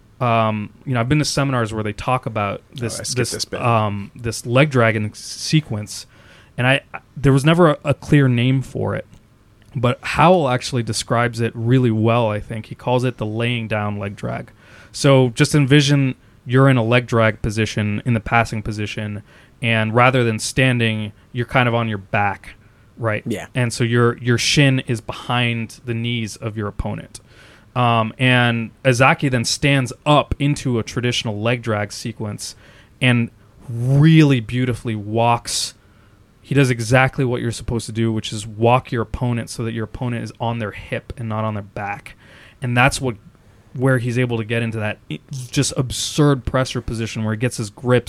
um, you know, I've been to seminars where they talk about this oh, this this, um, this leg dragging sequence, and I there was never a, a clear name for it. But Howell actually describes it really well, I think. He calls it the laying down leg drag. So just envision you're in a leg drag position, in the passing position, and rather than standing, you're kind of on your back, right? Yeah. And so your your shin is behind the knees of your opponent. Um, and Izaki then stands up into a traditional leg drag sequence and really beautifully walks. He does exactly what you're supposed to do, which is walk your opponent so that your opponent is on their hip and not on their back. And that's what where he's able to get into that just absurd pressure position where he gets his grips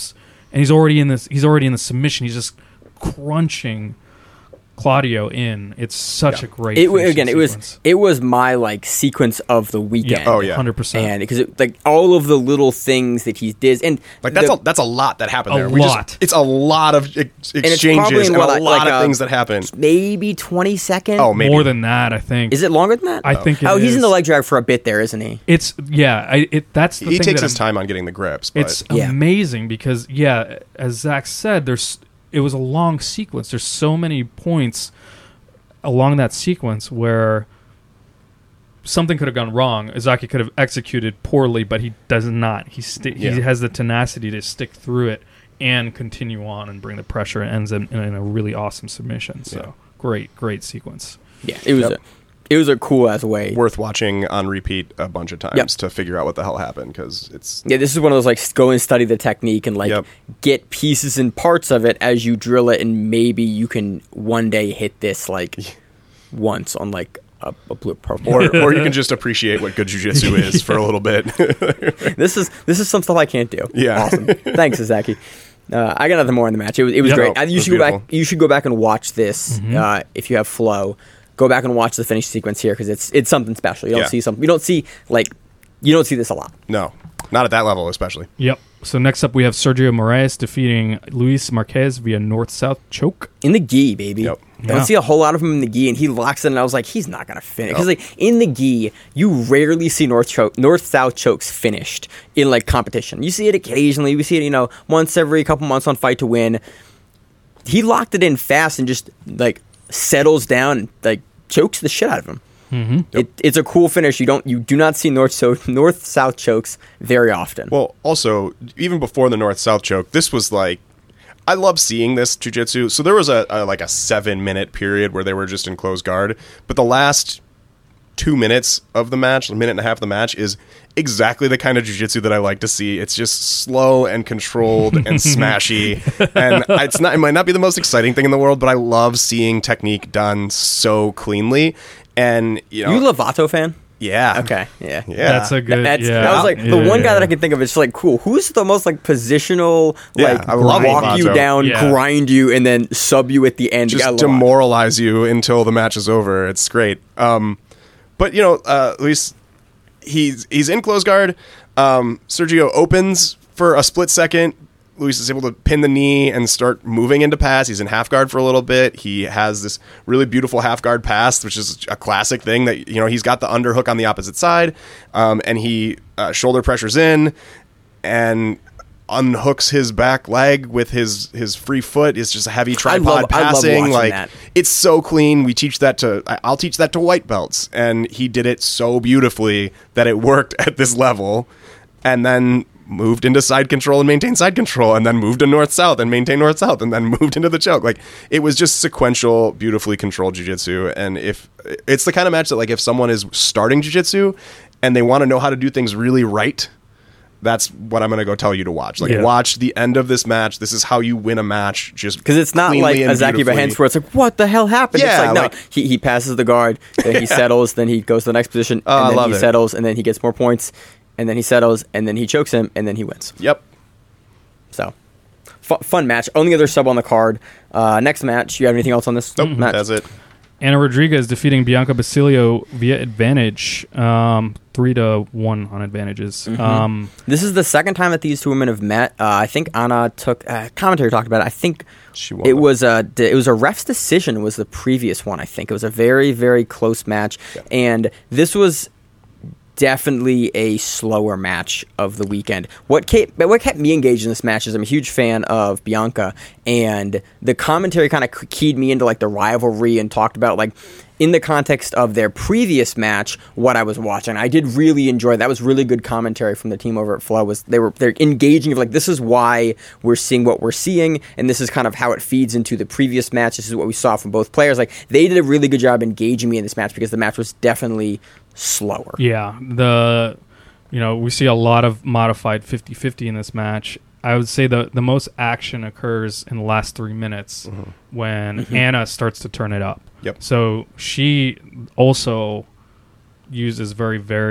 and he's already in this. He's already in the submission. He's just crunching Claudio in. It's such Yeah. a great. It w- finishing again. It sequence. was it was my like sequence of the weekend. Oh, yeah. hundred percent. And because like all of the little things that he did, and Like that's the, a that's a lot that happened A there. We just- lot. it's a lot of ex- it's exchanges probably and, what I- a lot like of a- things that happen. maybe twenty seconds. Oh, maybe More than that, I think. Is it longer than that? I think. It oh, he's is. in the leg drag for a bit there, isn't he? It's yeah. I, it that's the he thing takes that his I'm- time on getting the grips. But It's Yeah. amazing because yeah, as Zach said, there's it was a long sequence. There's so many points along that sequence where something could have gone wrong. Izaki could have executed poorly, but he does not. He sti- Yeah. he has the tenacity to stick through it and continue on and bring the pressure and ends in, in a really awesome submission. So Yeah. great, great sequence. Yeah, it was Yep. a it was a cool ass way. worth watching on repeat a bunch of times Yep. to figure out what the hell happened because it's Yeah, this is one of those like s- go and study the technique and like Yep. get pieces and parts of it as you drill it, and maybe you can one day hit this like once on like a, a blue purple. or or you can just appreciate what good jujitsu is for a little bit. this is this is some stuff I can't do. Yeah. Awesome. Thanks, Izaki. Uh, I got nothing more in the match. It was it was Yeah. great. No, I, it you was should go back. beautiful. You should go back and watch this uh, if you have Flow. Go back and watch the finish sequence here because it's it's something special. You don't Yeah. see something. You don't see like you don't see this a lot. No, not at that level, especially. Yep. So next up we have Sergio Moraes defeating Luis Marquez via north-south choke. In the gi, baby. Yep. Don't Yeah. see a whole lot of him in the gi, and he locks it. And I was like, he's not gonna finish because Nope. like in the gi, you rarely see north choke, north south chokes finished in like competition. You see it occasionally. We see it, you know, once every couple months on Fight to Win. He locked it in fast and just like settles down, and, like chokes the shit out of him. Mm-hmm. It, it's a cool finish. You don't, you do not see north so north south chokes very often. Well, also, even before the north-south choke, this was like, I love seeing this jujitsu. So there was a, a like a seven-minute period where they were just in closed guard, but the last two minutes of the match, a minute and a half of the match, is exactly the kind of jujitsu that I like to see. It's just slow and controlled and smashy, and it's not. It might not be the most exciting thing in the world, but I love seeing technique done so cleanly. And you know, you a Lovato fan? yeah, Okay, yeah, yeah, That's a good. That's, yeah. That was like the Yeah, one guy yeah. that I can think of. It's like cool. Who's the most like positional, Yeah, like I love walk you Lovato. down, Yeah. grind you, and then sub you at the end? just I love it. demoralize you until the match is over. It's great. Um, but you know, uh, at least he's he's in close guard. Um, Sergio opens for a split second. Luis is able to pin the knee and start moving into pass. He's in half guard for a little bit. He has this really beautiful half guard pass, which is a classic thing that, you know, he's got the underhook on the opposite side, um, and he uh, shoulder pressures in and unhooks his back leg with his his free foot. It's just a heavy tripod love- I love passing. watching like that. it's so clean. We teach that to I- I'll teach that to white belts, and he did it so beautifully that it worked at this level, and then moved into side control and maintained side control, and then moved to north south and maintained north south, and then moved into the choke. Like it was just sequential, beautifully controlled jiu-jitsu. And if it's the kind of match that, like, if someone is starting jiu-jitsu and they want to know how to do things really right, that's what I'm going to go tell you to watch. Like, Yeah. watch the end of this match. This is how you win a match. Just Because it's not like cleanly and Azaki beautifully. Bahens where it's like, what the hell happened? Yeah, it's like, no, like- he, he passes the guard, then he settles, then he goes to the next position, Oh, I and then love he it. settles, and then he gets more points, and then he settles, and then he chokes him, and then he wins. Yep. So, fu- fun match. Only other sub on the card. Uh, next match, you have anything else on this Nope. match? That's it. Anna Rodriguez defeating Bianca Basilio via advantage, um, three to one on advantages. Mm-hmm. Um, This is the second time that these two women have met. Uh, I think Anna took uh, commentary talked about it. I think She won it that. was a it was a ref's decision. Was the previous one? I think it was a very very close match, Yeah. and this was definitely a slower match of the weekend. What kept what kept me engaged in this match is I'm a huge fan of Bianca, and the commentary kind of keyed me into like the rivalry and talked about like in the context of their previous match what I was watching. I did really enjoy that. Was really good commentary from the team over at Flow. Was they were they're engaging of like this is why we're seeing what we're seeing, and this is kind of how it feeds into the previous match. This is what we saw from both players. Like they did a really good job engaging me in this match because the match was definitely slower. yeah, the you know we see a lot of modified fifty-fifty in this match. I would say the the most action occurs in the last three minutes when Anna starts to turn it up. Yep. So she also uses very varied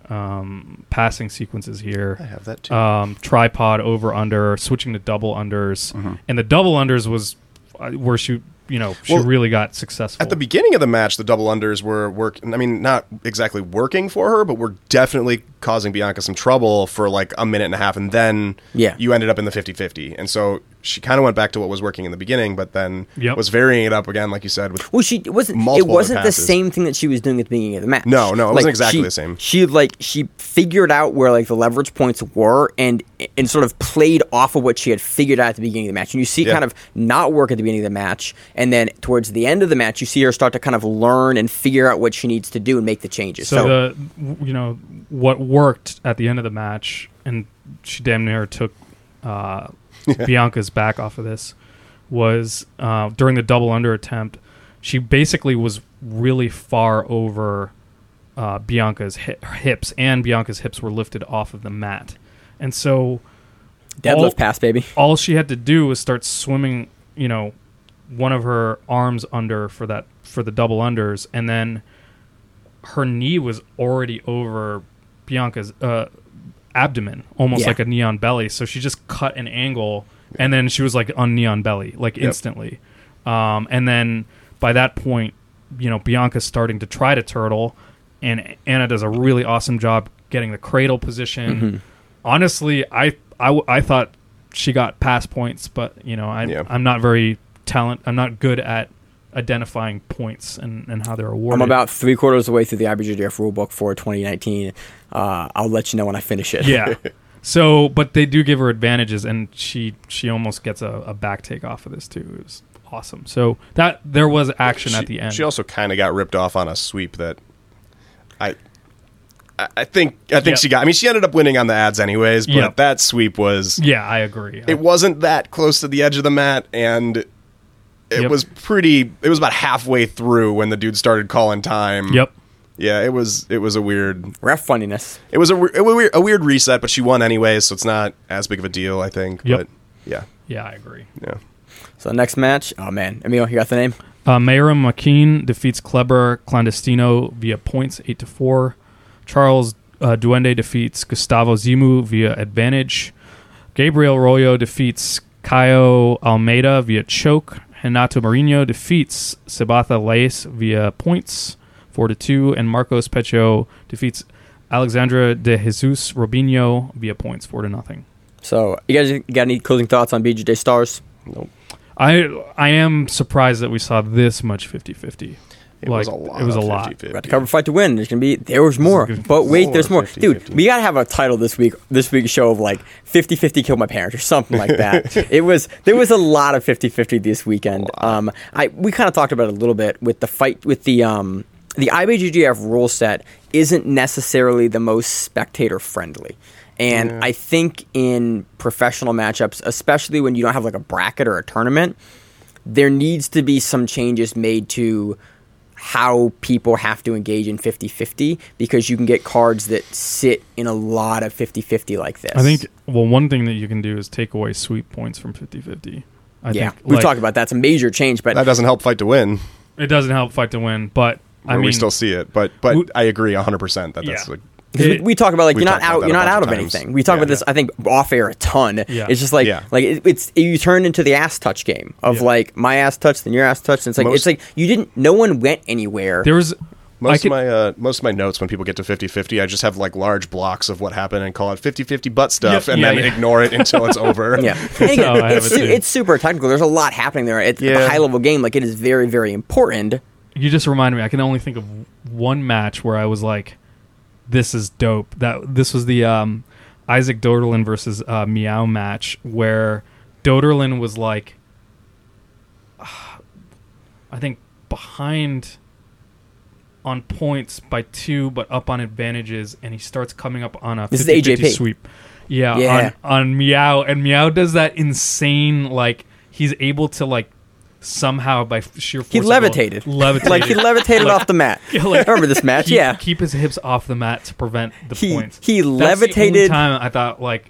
um, passing sequences here. I have that too. Um, tripod over under, switching to double unders, Mm-hmm. and the double unders was uh, where she, you know, she Well, really got successful. At the beginning of the match, the double unders were work. I mean, not exactly working for her, but were definitely causing Bianca some trouble for like a minute and a half, and then Yeah. you ended up in the fifty-fifty. And so she kind of went back to what was working in the beginning, but then Yep. was varying it up again, like you said. With Well, she it wasn't. It multiple wasn't other the passes. same thing that she was doing at the beginning of the match. No, no, it wasn't exactly she- the same. She like she figured out where like the leverage points were, and and sort of played off of what she had figured out at the beginning of the match. And you see it Yeah. kind of not work at the beginning of the match, and then towards the end of the match, you see her start to kind of learn and figure out what she needs to do and make the changes. So, So, the you know what worked at the end of the match, and she damn near took uh, Bianca's back off of this, was uh, during the double under attempt. She basically was really far over uh, Bianca's hi- hips, and Bianca's hips were lifted off of the mat, and so deadlift all- pass, baby. all she had to do was start swimming, you know, one of her arms under for that for the double unders, and then her knee was already over Bianca's uh, abdomen, almost Yeah. like a knee on belly. So she just cut an angle, and then she was like on knee on belly, like Yep. instantly. Um, and then by that point, you know, Bianca's starting to try to turtle, and Anna does a really awesome job getting the cradle position. Mm-hmm. Honestly, I, I, w- I thought she got pass points, but you know, I, Yeah. I'm not very talent. I'm not good at identifying points and, and how they're awarded. I'm about three quarters of the way through the I B J J F rulebook for twenty nineteen. Uh, I'll let you know when I finish it. Yeah. So, but they do give her advantages, and she she almost gets a, a back take off of this too. It was awesome. So that there was action she, at the end. she also kind of got ripped off on a sweep that I. I I think I think Yep. she got. I mean, she ended up winning on the ads anyways, but Yep. that sweep was. yeah, I agree. It wasn't that close to the edge of the mat, and it Yep. was pretty. It was about halfway through when the dude started calling time. Yep. Yeah, it was. It was a weird. Ref funniness. It was a, we- a weird a weird reset, but she won anyways, so it's not as big of a deal, I think. Yep. But yeah, Yeah, I agree. yeah. So next match, oh man, Emil, you got the name? Uh, Mayra McKean defeats Kleber Clandestino via points, eight to four. Charles uh, Duende defeats Gustavo Zimu via advantage. Gabriel Arroyo defeats Caio Almeida via choke. Renato Marinho defeats Sabatha Laes via points, four to two, and Marcos Pecho defeats Alexandra de Jesus Robinho via points, four to nothing. So you guys got any closing thoughts on B J J Stars? Nope. I I am surprised that we saw this much fifty-fifty. It Like, was a lot. it was a of lot. fifty-fifty. Got to cover fight to win. There's gonna be there was more, good- but wait, more there's more, dude. fifty-fifty. We gotta have a title this week. This week's show of like fifty-fifty killed my parents or something like that. It was there was a lot of fifty-fifty this weekend. Um, I we kind of talked about it a little bit with the fight with the um the I B J J F rule set isn't necessarily the most spectator friendly. And Yeah. I think in professional matchups, especially when you don't have like a bracket or a tournament, there needs to be some changes made to how people have to engage in fifty-fifty because you can get cards that sit in a lot of fifty-fifty like this. I think, well, one thing that you can do is take away sweep points from fifty-fifty. I yeah, think, we've like, talked about that. It's a major change, but That doesn't help fight to win. it doesn't help fight to win, but I Where mean, we still see it, but but w- I agree a hundred percent that that's Yeah. like, 'cause we, it- we talk about like we've you're not talked about out, that you're a not bunch out of of times. anything. We talk Yeah, about this, yeah. I think, off air a ton. Yeah. It's just like Yeah. like it, it's you turn into the ass touch game of Yeah. like my ass touch, then your ass touch, and it's like Most- it's like you didn't. No one went anywhere. there was I most could- of my uh, most of my notes when people get to fifty-fifty, I just have like large blocks of what happened and call it fifty-fifty butt stuff, Yeah, and yeah, then yeah. ignore it until it's over. Yeah, and again, how I have it's, it su- too. it's super technical. There's a lot happening there. It's Yeah. a high level game. Like it is very, very important. you just reminded me. I can only think of one match where I was like, "This is dope." That this was the um, Isaac Doderlin versus uh, Meow match where Doderlin was like, I think behind on points by two, but up on advantages, and he starts coming up on a This is fifty-fifty A J P. sweep. Yeah, Yeah. On, on Meow, and Meow does that insane like he's able to like somehow by f- sheer force He of will- levitated. levitated, Like he levitated Like- off the mat. Yeah, like, Remember this match? keep, yeah. keep his hips off the mat to prevent the He points. he That's the only levitated. time I thought like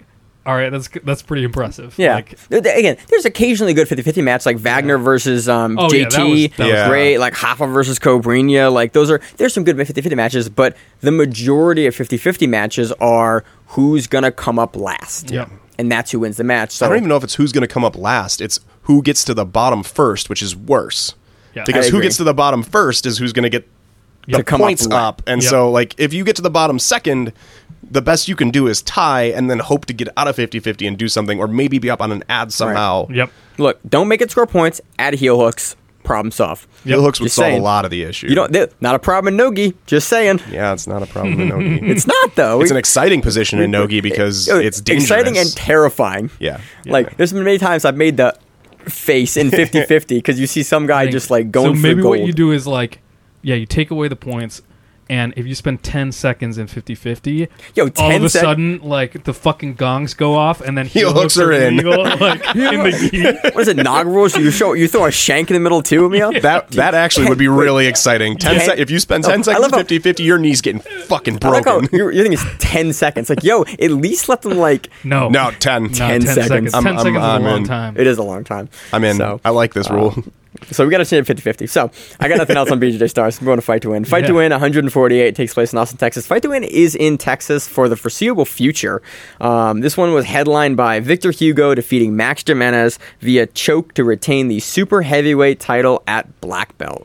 all right, that's that's pretty impressive. Yeah. Like, Again, there's occasionally good fifty-fifty match like Wagner versus um, Oh, J T. yeah, that was- that was Yeah. great. Like Hoffa versus Cobrinha. Like those are there's some good fifty-fifty matches, but the majority of fifty-fifty matches are who's gonna come up last. Yep. And that's who wins the match. So I don't even know if it's who's going to come up last. It's who gets to the bottom first, which is worse. Yeah. Because I who agree. gets to the bottom first is who's going to get the To come up points la- up. And Yep. so, like, if you get to the bottom second, the best you can do is tie and then hope to get out of fifty-fifty and do something, or maybe be up on an ad somehow. Yep. look, don't make it score points. Add heel hooks. Problem solved. Heel hooks would Just solve saying. a lot of the issue. You don't. th- Not a problem in Nogi. Just saying. Yeah, it's not a problem in Nogi. It's not though. It's an exciting position in Nogi because Yo, it's dangerous. exciting and terrifying. Yeah. Like there's been many times I've made the face in fifty-fifty because you see some guy Like, just like going so for maybe gold. what you do is like, yeah, you take away the points, and if you spend ten seconds in fifty-fifty, Yo, all ten of a sec- sudden, like, the fucking gongs go off, and then Heel hooks are in. legal, like, in the gi. What is it? Nog rules? You show you throw a shank in the middle too, Emil? That that actually would be really exciting. Ten Ten- sec- if you spend No, ten I seconds love how- fifty-fifty, your knee's getting fucking I like how broken. your, your thing is ten seconds. Like, yo, at least let them like. No. No, ten. No, ten ten, seconds. seconds. I'm- ten I'm- seconds I'm is a long in. time. It is a long time. I'm in. So, I like this rule. so we got to change fifty-fifty. So I got nothing else on B J J Stars. I'm going to Fight to Win. Fight to Yeah. Win one forty-eight takes place in Austin, Texas. Fight to Win is in Texas for the foreseeable future. Um, this one was headlined by Victor Hugo defeating Max Jimenez via choke to retain the super heavyweight title at black belt.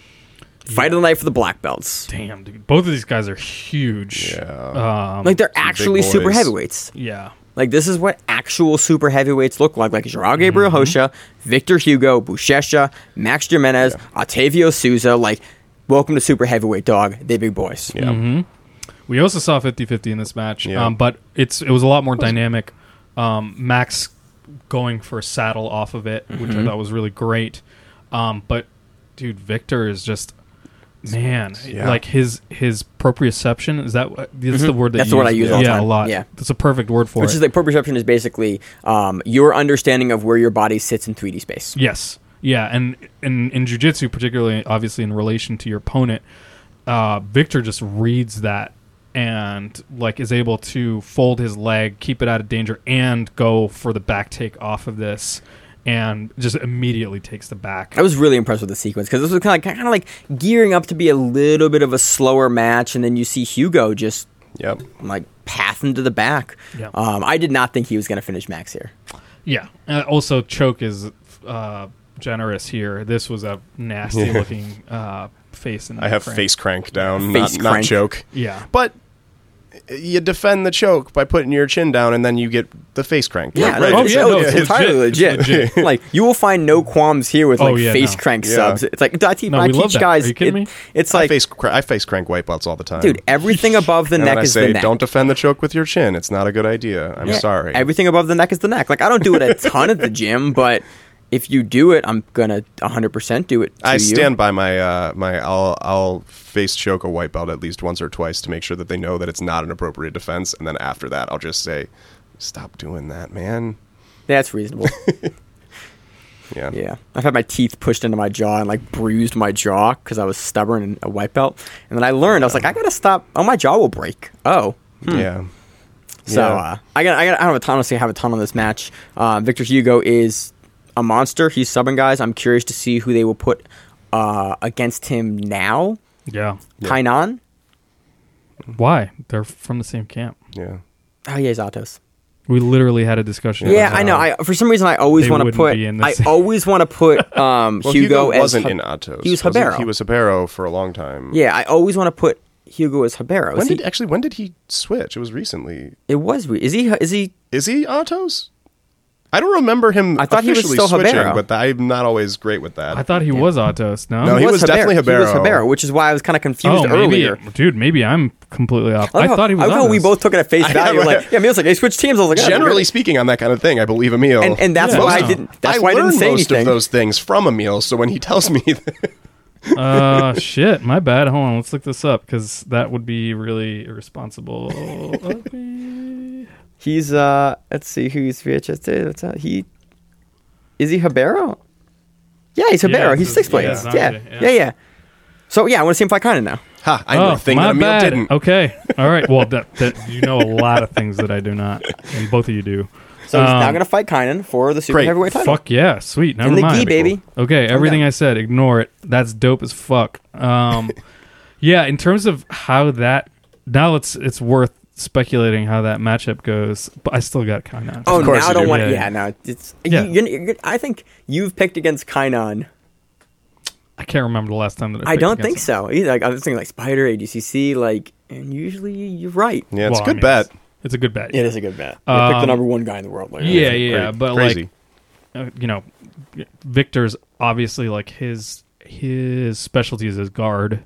Fight of the night for the black belts. Damn, dude. Both of these guys are huge. Yeah. Um, Like they're actually boys. super heavyweights. yeah. Like this is what actual super heavyweights look like. Like Joao Gabriel Mm-hmm. Hosha, Victor Hugo, Buchecha, Max Jimenez, Octavio Souza. Like, welcome to super heavyweight, dog. They big boys. Yeah. Mm-hmm. We also saw fifty-fifty in this match, Yeah. um, but it's it was a lot more dynamic. Um, Max going for a saddle off of it, which I thought was really great. Um, but dude, Victor is just man, Yeah. like his his proprioception is that what- that's the word that That's you the word I use all the yeah, time. a lot. Yeah. That's a perfect word for Which it. is like proprioception is basically um, your understanding of where your body sits in three D space. Yes. Yeah, and in in jiu-jitsu, particularly obviously in relation to your opponent, uh, Victor just reads that and like is able to fold his leg, keep it out of danger, and go for the back take off of this, and just immediately takes the back. I was really impressed with the sequence because this was kind of like, kind of like gearing up to be a little bit of a slower match, and then you see Hugo just Yep. like path him to the back. Yeah. Um, I did not think he was going to finish Max here. Yeah. Uh, also, choke is uh, generous here. This was a nasty looking uh, face. And I have frame. face crank down, Face not, not crank. choke. Yeah. But you defend the choke by putting your chin down, and then you get the face crank. Yeah, Right. no, Oh, it's, yeah, oh, no, it's it's entirely legit. legit. It's legit. Like you will find no qualms here with Oh, like yeah, face no. crank Yeah. subs. It's like I teach, No, I we love teach that. guys. Are you kidding it- me? It's I like, face cra- I face crank white belts all the time, dude, everything above the And neck then I is say, the neck. don't defend the choke with your chin. It's not a good idea. I'm Yeah, sorry. Everything above the neck is the neck. Like I don't do it a ton at the gym, but if you do it, I'm gonna one hundred percent do it. To I you. stand by my uh, my. I'll I'll face choke a white belt at least once or twice to make sure that they know that it's not an appropriate defense, and then after that, I'll just say, "Stop doing that, man." That's reasonable. Yeah. Yeah, I've had my teeth pushed into my jaw and like bruised my jaw because I was stubborn and a white belt. And then I learned I was like, I gotta stop. Oh, my jaw will break. Oh, Yeah. so Yeah. uh, I got I got I don't have a ton. Honestly, I have a ton on this match. Uh, Victor Hugo is a monster. He's subbing guys. I'm curious to see who they will put uh, against him now. Yeah. Kainan. Why? They're from the same camp. Yeah. Oh yeah, he's Atos. We literally had a discussion. Yeah, about I know. how- I for some reason I always They want to wouldn't put. be in the I same- always want to put um, Well, Hugo, Hugo, as wasn't Hab- in Atos. He was wasn't Habero. He was Habero for a long time. Yeah, I always want to put Hugo as Habero. When Is did he- actually? When did he switch? It was recently. it was re- is he is he Is he Atos? I don't remember him. I thought he was officially still switching, Habero. but I'm not always great with that. I thought he was Atos. No. No, he was definitely He was Habero. Habero, which is why I was kind of confused oh, maybe, earlier. dude. Maybe I'm completely off. I, I love thought he how, was. I love how we Atos. both took it at face I- value. I- like, yeah, Emil's like, they switched teams. I was like, oh, Generally really? speaking, on that kind of thing, I believe Emil. and and that's Yeah, why I wow. didn't. That's I why I didn't learned say most anything. of those things from Emil. So when he tells me, that, uh, shit. My bad. Hold on. Let's look this up because that would be really irresponsible. of me. He's uh, let's see who's V H S. What's that? He is he Habero? Yeah, he's Habero. Yeah, he's it's- sixth yeah, place. it's Yeah, Andre, yeah, yeah. yeah, So yeah, I want to see him fight Kainan now. Ha! I know oh, a thing my that Emil bad. didn't. Okay, all right. Well, that, that you know a lot of things that I do not, and both of you do. So he's Um, now going to fight Kynan for the super great. heavyweight title. Fuck yeah, sweet. Never In the mind. gi, baby. Okay, everything down. I said, ignore it. That's dope as fuck. Um, yeah, in terms of how that now, it's it's worth speculating how that matchup goes. But I still got Kynan. Oh, course now I you don't do. want. Yeah, Yeah, yeah. no, it's. Yeah. You, you're, you're, I think you've picked against Kynan. I can't remember the last time that I. I picked don't think against so either. Like, I was thinking like Spider, A D C C, like, and usually you're right. Yeah, him. it's Well, a I good mean, bet. It's, it's a good bet. It is a good bet. You picked the Um, number one guy in the world. Like, Yeah, yeah, Cra- but crazy. like, uh, you know, Victor's obviously like his his specialty is his guard.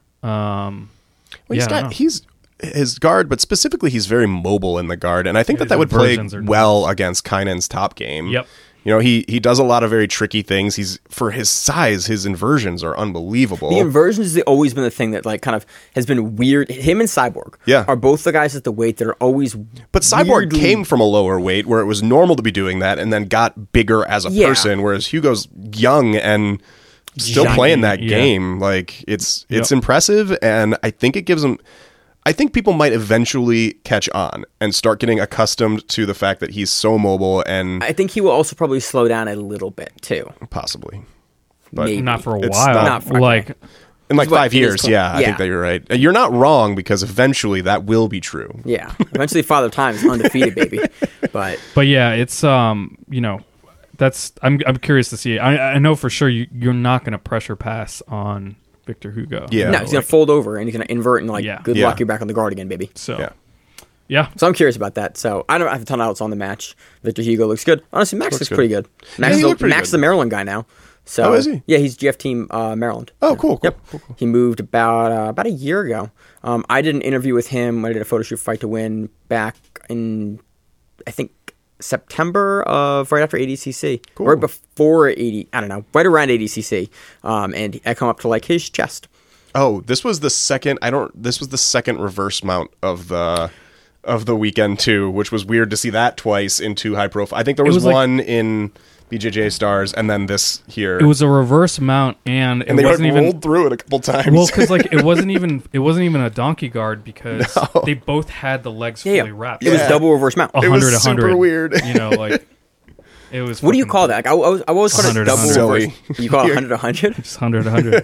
Um, Well, he's yeah, I don't got know. he's his guard, but specifically he's very mobile in the guard, and I think Yeah, that that his would play inversions are well against Kynan's top game. Yep. You know, he he does a lot of very tricky things. He's for his size, his inversions are unbelievable. The inversions has always been the thing that like kind of has been weird. Him and Cyborg, Yeah. are both the guys at the weight that are always. But Cyborg weirdly- came from a lower weight where it was normal to be doing that, and then got bigger as a Yeah. person. Whereas Hugo's young and still Giant, playing that yeah. game. Like it's it's Yep. impressive, and I think it gives him. I think people might eventually catch on and start getting accustomed to the fact that he's so mobile and I think he will also probably slow down a little bit too. possibly, but Maybe. not for a It's while. not- Not for- like in like What, five he is years, cl- yeah, I yeah. think that you're right. You're not wrong because eventually that will be true. Yeah, eventually Father Time is undefeated, baby. But But yeah, it's um, you know, that's I'm I'm curious to see. I I know for sure you you're not going to pressure pass on Victor Hugo. Yeah. no, he's gonna like, fold over and he's gonna invert and like, Yeah. good Yeah. luck, you're back on the guard again, baby. So Yeah. yeah, So I'm curious about that. So I don't have a ton of outs on the match. Victor Hugo looks good. Honestly, Max looks, good. pretty good. Max, he is, a, looked pretty Max is good. a Maryland guy now. So Oh, is he? Yeah, he's G F Team uh, Maryland. Oh, cool, cool, Yep. cool, cool. He moved about uh, about a year ago. Um, I did an interview with him. I did a photo shoot Fight to Win back in, I think, September of right after A D C C. Cool. Right before eighty, I don't know, right around A D C C. Um, and I come up to like his chest. Oh, this was the second. I don't. This was the second reverse mount of the of the weekend too, which was weird to see that twice in two high profile. I think there was, was like- one in B J J Stars, and then this here. it was a reverse mount, and it and they like wasn't even rolled through it a couple times. well because like it wasn't even it wasn't even a donkey guard because No. they both had the legs Yeah, fully wrapped. it was Yeah. double reverse mount. A It was hundred, a super hundred. weird. You know, like it was. What do you fucking- call that? Like, I, I, was, I always call it one hundred, double one hundred. reverse. You call it one hundred, one hundred? Just hundred, a hundred.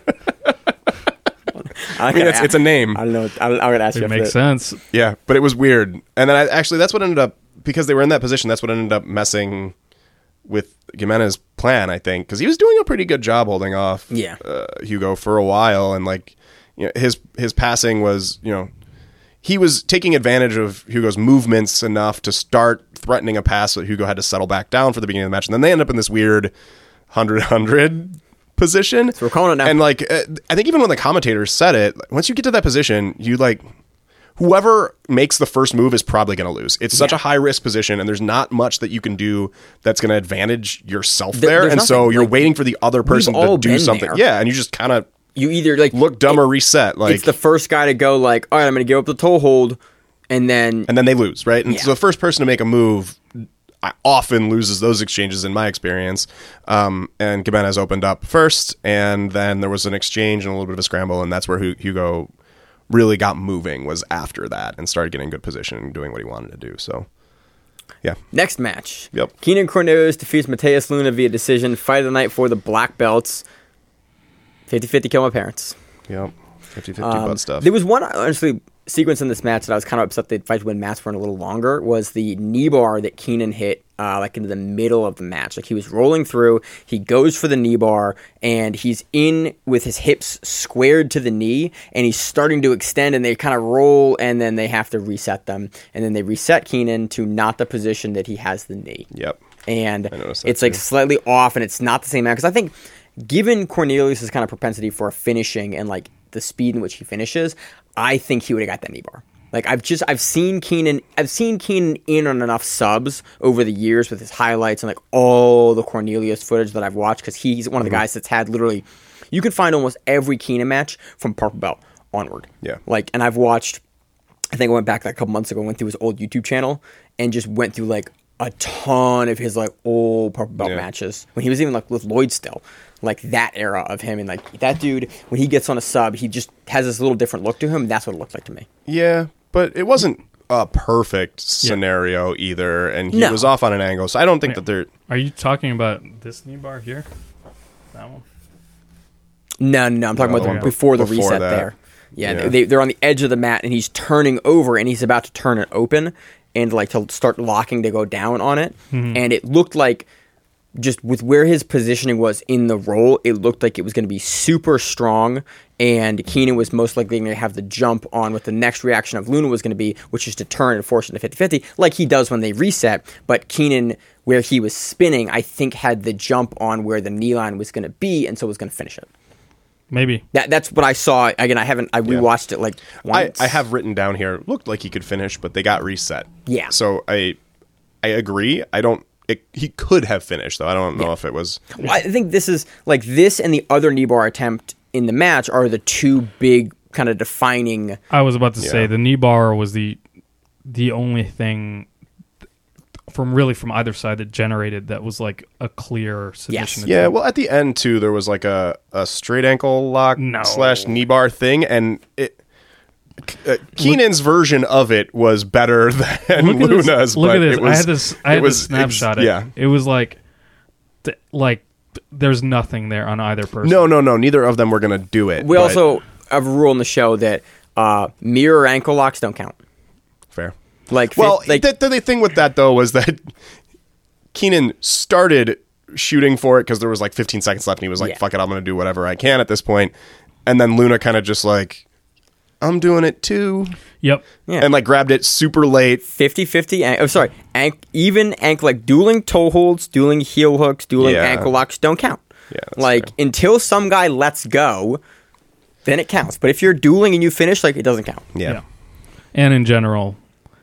I, I mean, it's, it's a name. I don't know. I, I'm going to ask you It after makes that. sense. Yeah, but it was weird. And then I, actually, that's what ended up because they were in that position. That's what ended up messing with Jimenez's plan, I think, because he was doing a pretty good job holding off Yeah. uh, Hugo for a while, and like you know, his his passing was you know he was taking advantage of Hugo's movements enough to start threatening a pass that Hugo had to settle back down for the beginning of the match, and then they end up in this weird hundred hundred position. So we're calling it now. And like uh, I think even when the commentators said it, once you get to that position, you like. Whoever makes the first move is probably going to lose. It's such Yeah. a high risk position, and there's not much that you can do that's going to advantage yourself There- there. there's And so nothing. you're Like, waiting for the other person all to do been something. there. Yeah, and you just kind of You either like look dumb it- or reset. Like, it's the first guy to go like, all right, I'm going to give up the toe hold, and then and then they lose, right? And Yeah. so the first person to make a move I often loses those exchanges in my experience. Um, and Gimenez opened up first, and then there was an exchange and a little bit of a scramble, and that's where Hu- Hugo really got moving, was after that, and started getting good position and doing what he wanted to do. So, yeah. next match. Yep. Keenan Cornelius defeats Mateus Luna via decision. Fight of the night for the black belts. fifty-fifty kill my parents. Yep. fifty-fifty Um, butt stuff. There was one honestly sequence in this match that I was kind of upset they'd fight to win match for a little longer. Was the knee bar that Keenan hit uh, like into the middle of the match. Like he was rolling through, he goes for the knee bar, and he's in with his hips squared to the knee, and he's starting to extend, and they kind of roll, and then they have to reset them, and then they reset Keenan to not the position that he has the knee. Yep. And I noticed that it's like too. slightly off, and it's not the same because I think given Cornelius' kind of propensity for finishing and like the speed in which he finishes, I think he would have got that knee bar. Like I've just I've seen Keenan I've seen Keenan in on enough subs over the years with his highlights and like all the Cornelius footage that I've watched, because he's one of the Mm-hmm. guys that's had literally, you can find almost every Keenan match from purple belt onward. Yeah. Like, and I've watched, I think I went back like a couple months ago, went through his old YouTube channel and just went through like a ton of his like old purple belt Yeah. matches when he was even like with Lloyd still, like that era of him, and like that dude when he gets on a sub, he just has this little different look to him. That's what it looked like to me. Yeah, but it wasn't a perfect scenario either, and he No. was off on an angle, so I don't think Wait. that they're. Are you talking about this knee bar here? That one? No, no, no I'm talking No, about the okay. before the Before reset that. there. Yeah, Yeah. They, they're on the edge of the mat, and he's turning over, and he's about to turn it open, and like to start locking to go down on it, Mm-hmm. and it looked like just with where his positioning was in the roll, it looked like it was going to be super strong, and Keenan was most likely going to have the jump on what the next reaction of Luna was going to be, which is to turn and force it to fifty-fifty, like he does when they reset. But Keenan, where he was spinning, I think had the jump on where the knee line was going to be, and so was going to finish it. Maybe. That that's what I saw. Again, I haven't. I rewatched it like I, once. I have written down here. Looked like he could finish, but they got reset. Yeah. So I, I agree. I don't. It, he could have finished though. I don't know if it was. Well, I think this is like this and the other knee bar attempt in the match are the two big kind of defining. I was about to Yeah. say the knee bar was the the only thing from really from either side that generated that was like a clear submission. Yes. Yeah. Well, at the end too, there was like a, a straight ankle lock No. slash knee bar thing, and it. Uh, Keenan's version of it was better than Look at Luna's. this. Look but at this. It was, I had this. I it had was this snapshot. ex- it, yeah. It was like, th- like th- there's nothing there on either person. No, no, no. Neither of them were going to do it. We but- also have a rule in the show that uh, mirror ankle locks don't count. fair. Like Well, fit- like the, the, the thing with that though was that Keenan started shooting for it because there was like fifteen seconds left, and he was like, Yeah. "Fuck it, I'm going to do whatever I can at this point." And then Luna kind of just like, "I'm doing it too," Yep. yeah. and like grabbed it super late. fifty-fifty. An- oh, sorry. Ank- even ankle like dueling toe holds, dueling heel hooks, dueling Yeah. ankle locks don't count. Yeah, that's like fair. until some guy lets go, then it counts. But if you're dueling and you finish, like it doesn't count. Yeah, Yeah. And in general,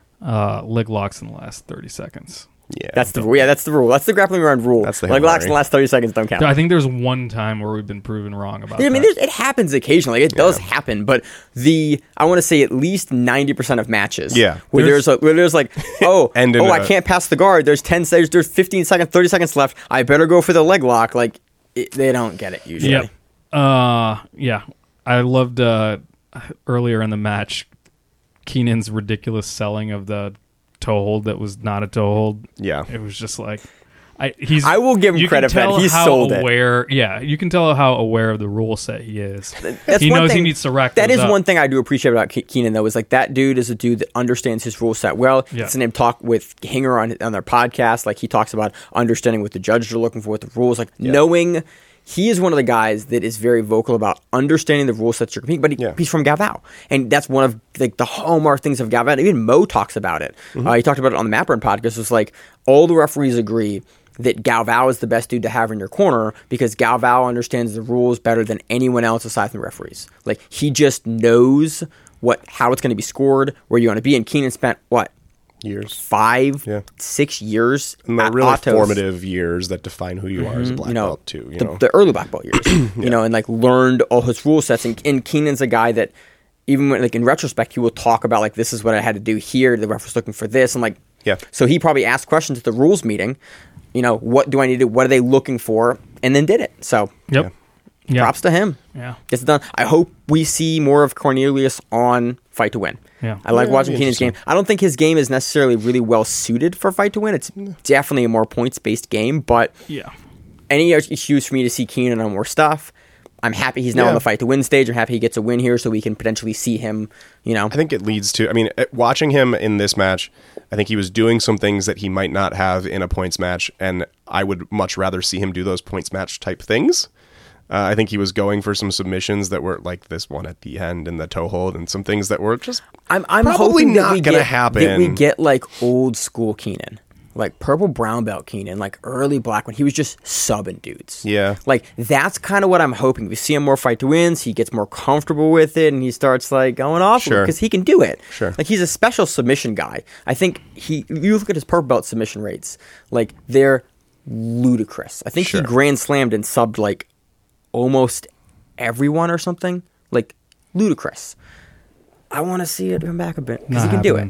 uh, leg locks in the last thirty seconds. yeah. That's the yeah. That's the rule. That's the grappling round rule. That's the like Hail locks in the Mary. last thirty seconds don't count. I think there's one time where we've been proven wrong about I mean, that. there's, it happens occasionally. It does happen, but the I want to say at least ninety percent of matches, Yeah. where there's, There's- a, where there's like, oh, And in oh, I a- can't pass the guard. There's ten seconds. There's fifteen seconds, thirty seconds left. I better go for the leg lock. Like it, they don't get it usually. Yep. Uh, yeah. I loved uh, earlier in the match Keenan's ridiculous selling of the toe hold that was not a toe hold. Yeah. It was just like I he's I will give him you credit can for that. tell He's how sold it. aware, Yeah, you can tell how aware of the rule set he is. That's he one knows he thing- needs to rack That those is up. one thing I do appreciate about Ke- Keenan, though, is like that dude is a dude that understands his rule set well. Yeah. It's an him talk with Hinger on on their podcast. Like he talks about understanding what the judges are looking for, what the rules like, knowing. He is one of the guys that is very vocal about understanding the rule sets you're competing. But he, Yeah. he's from Galvao, and that's one of like the hallmark things of Galvao. Even Mo talks about it. Mm-hmm. Uh, he talked about it on the Map Run podcast. It's like all the referees agree that Galvao is the best dude to have in your corner because Galvao understands the rules better than anyone else aside from the referees. Like he just knows what how it's going to be scored, where you want to be. And Keenan spent what Years. five, Yeah. six years And the at really Autos. formative years that define who you are as a black you know, belt too. You the, know. the early black belt years, you know, and like learned all his rule sets. And, and Keenan's a guy that even when like in retrospect, he will talk about like this is what I had to do here. The ref was looking for this, and like Yeah. So he probably asked questions at the rules meeting. You know, what do I need to do? What are they looking for? And then did it. So Yep. Yeah. props to him. Yeah. Gets it done. I hope we see more of Cornelius on Fight to Win. Yeah. I like Yeah, watching that'd be Keenan's game. I don't think his game is necessarily really well suited for Fight to Win. It's definitely a more points based game, but Yeah. any excuse for me to see Keenan on more stuff. I'm happy he's now Yeah. on the Fight to Win stage. I'm happy he gets a win here so we can potentially see him, you know. I think it leads to. I mean, uh, watching him in this match, I think he was doing some things that he might not have in a points match, and I would much rather see him do those points match type things. Uh, I think he was going for some submissions that were like this one at the end and the toe hold, and some things that were just. I'm, I'm Probably hoping not that we gonna get, happen. that we get like old school Keenan. Like purple brown belt Keenan, like early black when he was just subbing dudes. Yeah. Like that's kind of what I'm hoping. We see him more Fight to Wins, he gets more comfortable with it, and he starts like going off Sure. because he can do it. Sure. Like he's a special submission guy. I think he. You look at his purple belt submission rates, like they're ludicrous. I think Sure. he grand slammed and subbed like almost everyone or something. Like ludicrous. I want to see it come back a bit because Not he can do it. happening.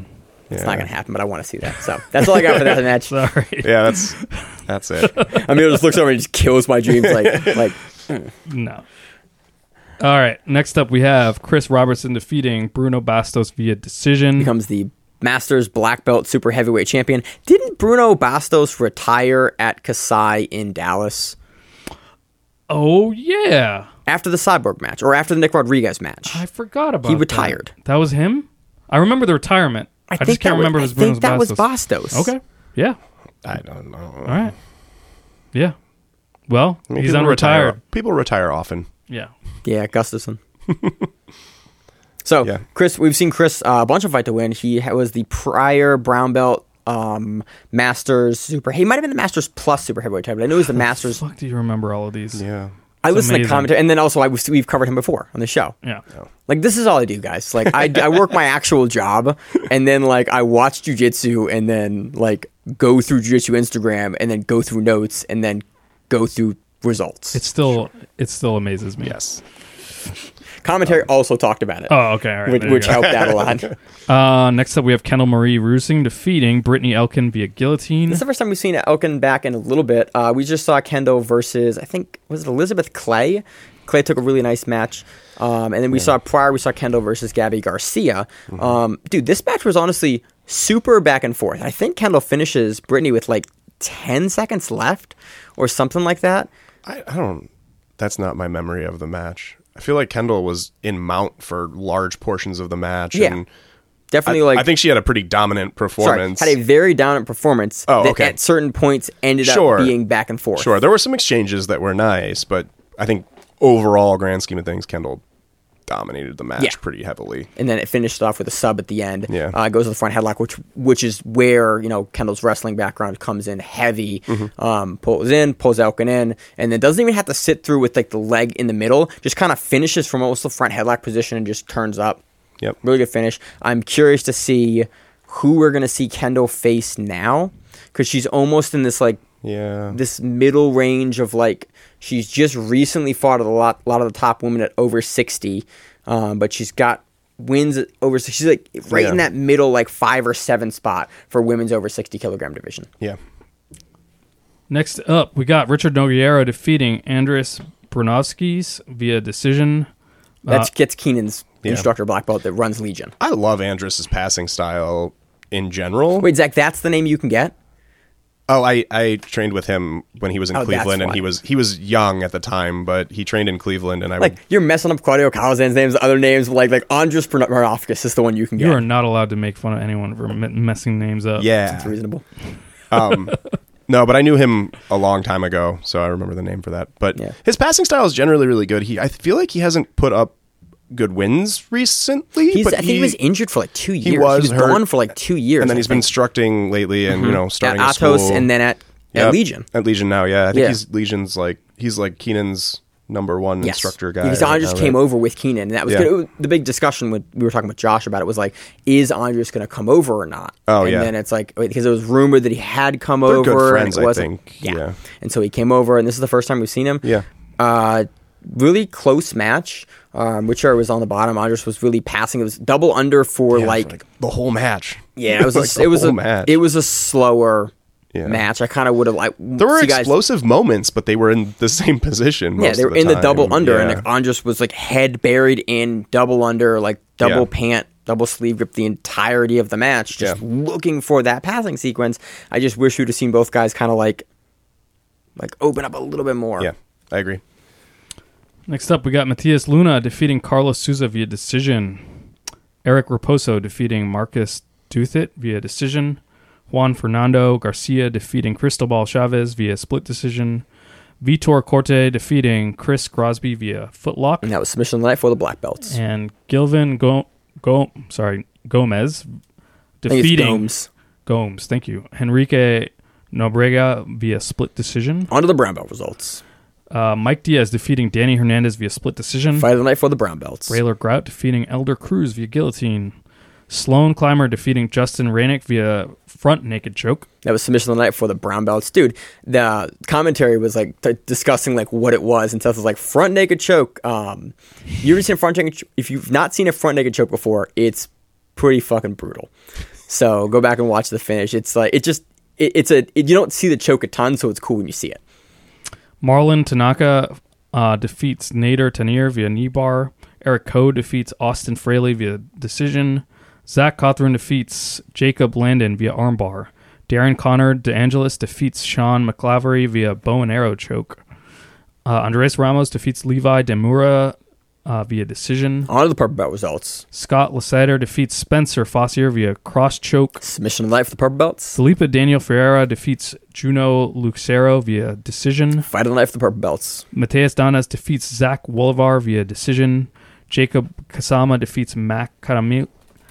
It's Yeah. not going to happen, but I want to see that. So that's all I got for that match. Sorry. Yeah, that's that's it. Emil just looks over and just kills my dreams. Like, like No. All right. Next up, we have Chris Robertson defeating Bruno Bastos via decision. becomes the Masters black belt super heavyweight champion. Didn't Bruno Bastos retire at Kasai in Dallas Oh yeah, after the Cyborg match or after the Nick Rodriguez match? I forgot about. He retired. That, that was him. I remember the retirement. I, think just can't that remember was, if it was I think that was Bastos. Bastos. Okay. Yeah. I don't know. All right. Yeah. Well, I mean, he's people unretired. retire. People retire often. Yeah. Yeah, Gustafson. So, Yeah. Chris, we've seen Chris uh, a bunch of fight to win. He ha- was the prior brown belt um, Masters super. He might have been the Masters plus super heavyweight title, but I know he was the Masters. Fuck, do you remember all of these? Yeah. I It's listen to amazing. commentary, and then also I was, we've covered him before on the show. Yeah. Like, this is all I do, guys. Like, I, I work my actual job, and then, like, I watch jujitsu, and then, like, go through jujitsu Instagram, and then go through notes, and then go through results. It still it still amazes me. Yes. Commentary also talked about it, Oh, okay. All right. which, there you which go. helped out a lot. Uh, next up, we have Kendall Marie Rusing defeating Brittany Elkin via guillotine. This is the first time we've seen Elkin back in a little bit. Uh, we just saw Kendo versus, I think, was it Elizabeth Clay? Clay took a really nice match. Um, and then we saw prior, we saw Kendo versus Gabby Garcia. Mm-hmm. Um, dude, this match was honestly super back and forth. I think Kendo finishes Brittany with like ten seconds left or something like that. I, I don't. That's not my memory of the match. I feel like Kendall was in mount for large portions of the match. Yeah. And Definitely I, like. I think she had a pretty dominant sorry, performance. had a very dominant performance Oh, that okay. at certain points ended Sure. up being back and forth. Sure, there were some exchanges that were nice, but I think overall, grand scheme of things, Kendall dominated the match Yeah. pretty heavily. And then it finished off with a sub at the end. Yeah. Uh, goes to the front headlock, which which is where, you know, Kendall's wrestling background comes in heavy. Mm-hmm. Um, pulls in, pulls Elkin in, and then doesn't even have to sit through with like the leg in the middle. Just kind of finishes from almost the front headlock position and just turns up. Yep. Really good finish. I'm curious to see who we're going to see Kendall face now, because she's almost in this like Yeah. this middle range of like she's just recently fought a lot, lot of the top women at over sixty, um, but she's got wins at over. She's like right in Yeah. that middle like five or seven spot for women's over sixty kilogram division. Yeah. Next up, we got Richard Nogueira defeating Andres Brunovskis via decision. That's gets Keenan's yeah. instructor black belt that runs Legion. I love Andrus's passing style in general. Wait, Zach, that's the name you can get? Oh, I, I trained with him when he was in Oh, that's Cleveland, and why. he was he was young at the time, but he trained in Cleveland, and I Like would, you're messing up Claudio Calzan's names, other names like like Andres Brunovskis is the one you can get. You are not allowed to make fun of anyone for me- messing names up. yeah. It's reasonable. Um, no, but I knew him a long time ago, so I remember the name for that. But Yeah. his passing style is generally really good. He I feel like he hasn't put up good wins recently. He's, but I think he, was injured for like two years. He was was, hurt, gone for like two years. and then I he's been think. instructing lately, and you know, starting at a Atos school. and then at, Yep, at Legion. At Legion now, yeah. I think Yeah. he's Legion's like he's like Keenan's number one Yes. instructor guy. Because right Andres now, came right? over with Keenan, and that was Yeah. good. It was- the big discussion when we were talking with Josh about it was like, is Andres going to come over or not? Oh, and yeah. then it's like because it was rumored that he had come They're over. good friends, and it I wasn't, think. Yeah. and so he came over, and this is the first time we've seen him. Yeah. Uh, really close match. Um, Witcher was on the bottom. Andres was really passing. It was double under for Yeah, like, for, like the whole match. yeah. It was Like a, the it was whole a match. it was a slower Yeah. match. I kind of would have like There were see guys- explosive moments, but they were in the same position. Yeah, most they of were in the time. double under, and Yeah. like Andres was like head buried in double under, like double Yeah. pant, double sleeve grip the entirety of the match, just Yeah. looking for that passing sequence. I just wish we'd have seen both guys kind of like, like open up a little bit more. Yeah, I agree. Next up, we got Matias Luna defeating Carlos Souza via decision. Eric Raposo defeating Marcus Duthit via decision. Juan Fernando Garcia defeating Cristobal Chavez via split decision. Vitor Corte defeating Chris Crosby via footlock. And that was submission of the night for the black belts. And Gilvin Go- Go- sorry, Gomez I think it's defeating Gomes. Gomes. Thank you. Henrique Nobrega via split decision. On to the brown belt results. Uh, Mike Diaz defeating Danny Hernandez via split decision. Fight of the night for the brown belts. Rayler Grout defeating Elder Cruz via guillotine. Sloan Clymer defeating Justin Rainick via front naked choke. That was submission of the night for the brown belts. Dude, the commentary was like t- discussing like what it was, and Seth was like front naked choke. Um, you ever seen a front naked? Ch- if you've not seen a front naked choke before, it's pretty fucking brutal. So go back and watch the finish. It's like it just it, it's a it, you don't see the choke a ton, so it's cool when you see it. Marlon Tanaka uh, defeats Nader Tanir via knee bar. Eric Coe defeats Austin Fraley via decision. Zach Cawthorn defeats Jacob Landon via armbar. Darren Connor DeAngelis defeats Sean McClavery via bow and arrow choke. Uh, Andres Ramos defeats Levi Demura uh, via decision. On to the purple belt results. Scott Lasseter defeats Spencer Fossier via cross choke. Submission of the night for the purple belts. Felipe Daniel Ferreira defeats Juno Lucero via decision. Fight of the night for the purple belts. Mateus Danas defeats Zach Wolivar via decision. Jacob Kasama defeats Mac Katami-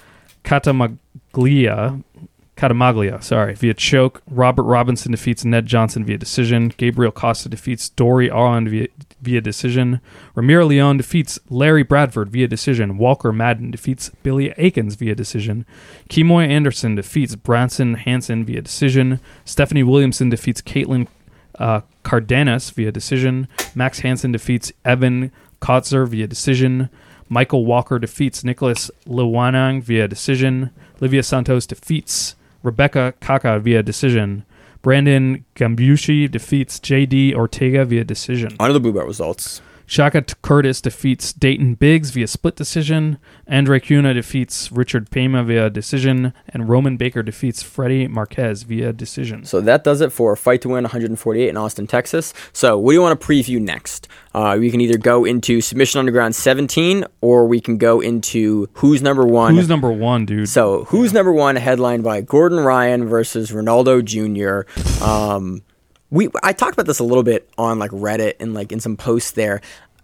Katamaglia, Katamaglia, sorry, via choke. Robert Robinson defeats Ned Johnson via decision. Gabriel Costa defeats Dory Aron via, via decision. Ramiro Leon defeats Larry Bradford via decision. Walker Madden defeats Billy Akins via decision. Kemoy Anderson defeats Branson Hansen via decision. Stephanie Williamson defeats Caitlin uh, Cardenas via decision. Max Hansen defeats Evan Kotzer via decision. Michael Walker defeats Nicholas Lewanang via decision. Livia Santos defeats Rebecca Kaka via decision. Brandon Gambushi defeats J D Ortega via decision. On to the blue belt results. Shaka T- Curtis defeats Dayton Biggs via split decision. Andre Cuna defeats Richard Pema via decision. And Roman Baker defeats Freddie Marquez via decision. So that does it for Fight to Win one forty-eight in Austin, Texas. So what do you want to preview next? Uh, we can either go into Submission Underground seventeen, or we can go into Who's Number One. Who's number one, dude? So Who's Number One, headlined by Gordon Ryan versus Ronaldo Junior Um... We I talked about this a little bit on like Reddit and like in some posts there.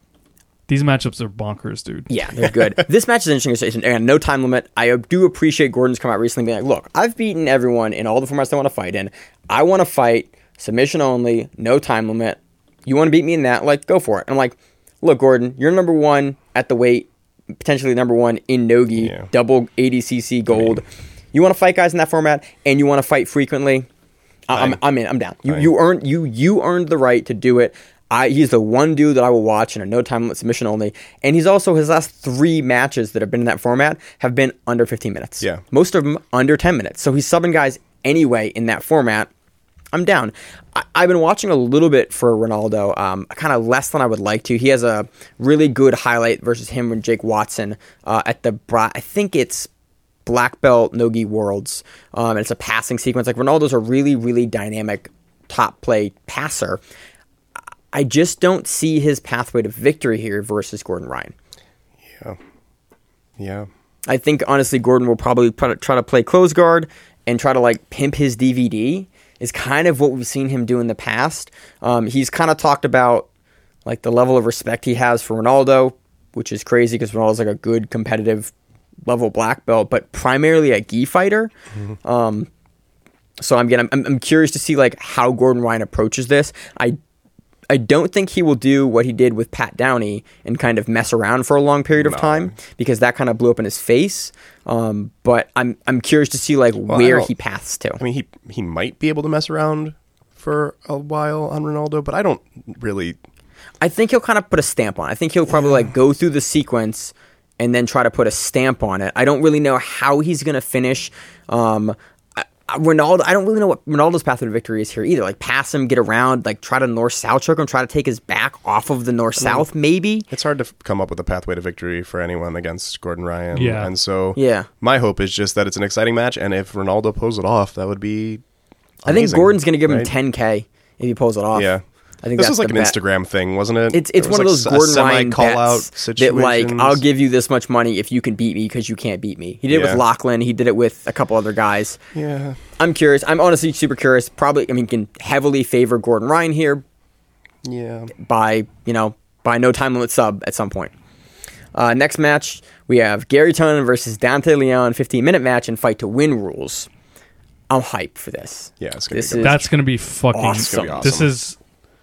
These matchups are bonkers, dude. Yeah, they're good. This match is interesting. And no time limit. I do appreciate Gordon's come out recently being like, look, I've beaten everyone in all the formats I want to fight in. I want to fight submission only, no time limit. You want to beat me in that? Like, go for it. And I'm like, look, Gordon, you're number one at the weight, potentially number one in Nogi, Yeah. double eighty C C gold. You want to fight guys in that format, and you want to fight frequently. I'm, I'm in. I'm down. You Fine. you earned you you earned the right to do it. I he's the one dude that I will watch in a no time limit submission only, and he's also his last three matches that have been in that format have been under fifteen minutes. Yeah, most of them under ten minutes. So he's subbing guys anyway in that format. I'm down. I, I've been watching a little bit for Ronaldo, um, kind of less than I would like to. He has a really good highlight versus him and Jake Watson uh, at the Bra- I think it's. Black Belt Nogi Worlds, um, and it's a passing sequence. Like Ronaldo's a really, really dynamic top play passer. I just don't see his pathway to victory here versus Gordon Ryan. Yeah, yeah. I think honestly, Gordon will probably try to, try to play close guard and try to like pimp his D V D. Is kind of what we've seen him do in the past. Um, he's kind of talked about like the level of respect he has for Ronaldo, which is crazy because Ronaldo's like a good competitive level black belt, but primarily a gi fighter. Mm-hmm. Um, so I'm again, I'm, I'm curious to see like how Gordon Ryan approaches this. I I don't think he will do what he did with Pat Downey and kind of mess around for a long period of no. time because that kind of blew up in his face. Um, but I'm I'm curious to see like well, where he paths to. I mean, he he might be able to mess around for a while on Ronaldo, but I don't really. I think he'll kind of put a stamp on it. I think he'll probably like go through the sequence and then try to put a stamp on it. I don't really know how he's going to finish. Um, I, I, Ronaldo, I don't really know what Ronaldo's path to victory is here either. Like pass him, get around, like try to north-south choke him, try to take his back off of the north-south, maybe. It's hard to f- come up with a pathway to victory for anyone against Gordon Ryan. Yeah. And so Yeah. my hope is just that it's an exciting match, and if Ronaldo pulls it off, that would be amazing, I think Gordon's going to give him right? ten K if he pulls it off. Yeah. I think this that's was like the an bet. Instagram thing, wasn't it? It's it's It one of was those like Gordon a Ryan semi-call-out bets that situations. like I'll give you this much money if you can beat me because you can't beat me. He did it Yeah. with Lachlan. He did it with a couple other guys. Yeah. I'm curious. I'm honestly super curious. Probably, I mean, can heavily favor Gordon Ryan here Yeah. by you know by no time limit sub at some point. Uh, next match we have Gary Tonin versus Dante Leon, fifteen minute match and fight to win rules. I'm hyped for this. Yeah, it's gonna This be good. is That's gonna be fucking. awesome. It's gonna be awesome. This is.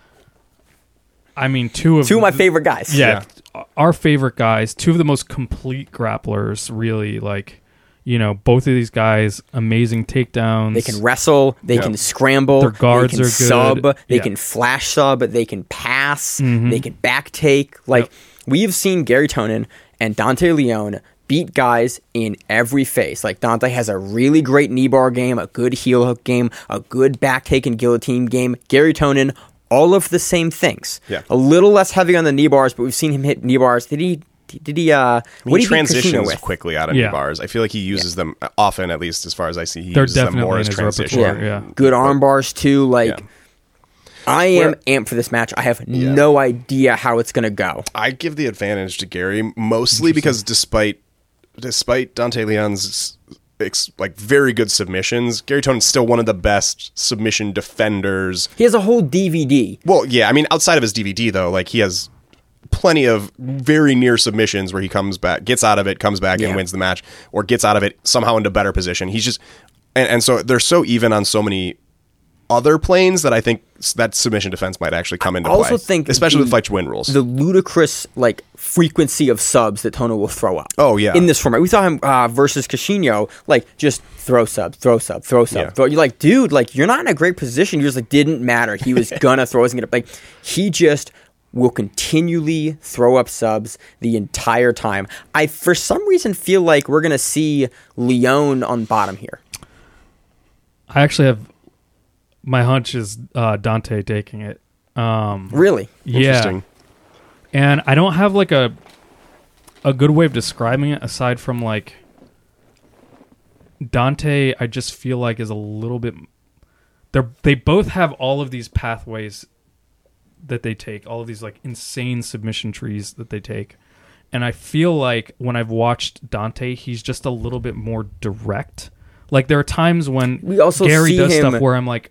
I mean, two of Two of my favorite guys. Yeah, our favorite guys. Two of the most complete grapplers. Really, like, you know, both of these guys, amazing takedowns. They can wrestle. They Yep. can scramble. Their guards they can are good. sub. They Yeah. can flash sub. They can pass. Mhm. They can back take. Like Yep. we have seen Gary Tonin and Dante Leon beat guys in every phase. Like Dante has a really great knee bar game, a good heel hook game, a good back take and guillotine game. Gary Tonin, all of the same things. Yeah. A little less heavy on the knee bars, but we've seen him hit knee bars. Did he? Did he? Uh, what he did he beat Kushida transitions with? quickly out of Yeah. knee bars. I feel like he uses them often, at least as far as I see. He They're uses them definitely more in as his transition. repertoire. Yeah. Good arm bars too. Like Yeah. I am Where- amped for this match. I have Yeah. no idea how it's gonna go. I give the advantage to Gary mostly because despite despite Dante Leon's ex, like very good submissions, Gary Tonin's still one of the best submission defenders. He has a whole D V D. Well, yeah, I mean outside of his D V D though, like he has plenty of very near submissions where he comes back, gets out of it, comes back Yeah. and wins the match, or gets out of it somehow into better position. He's just and, and so they're so even on so many other planes that I think that submission defense might actually come into I also play. think especially the- with fight to win rules. The ludicrous like frequency of subs that Tono will throw up. Oh, yeah. In this format, we saw him uh, versus Cashinho, like just throw sub, throw sub, throw sub, Yeah. throw. You're like, dude, like you're not in a great position. You're just like didn't matter. He was gonna throw. Wasn't gonna like. He just will continually throw up subs the entire time. I for some reason feel like we're gonna see Leon on bottom here. I actually have my hunch is uh, Dante taking it. Um, Really? yeah, Interesting. and I don't have like a a good way of describing it aside from like Dante. I just feel like is a little bit. They're they both have all of these pathways that they take, all of these like insane submission trees that they take. And I feel like when I've watched Dante, he's just a little bit more direct. Like there are times when We also Gary see does him- stuff where I'm like,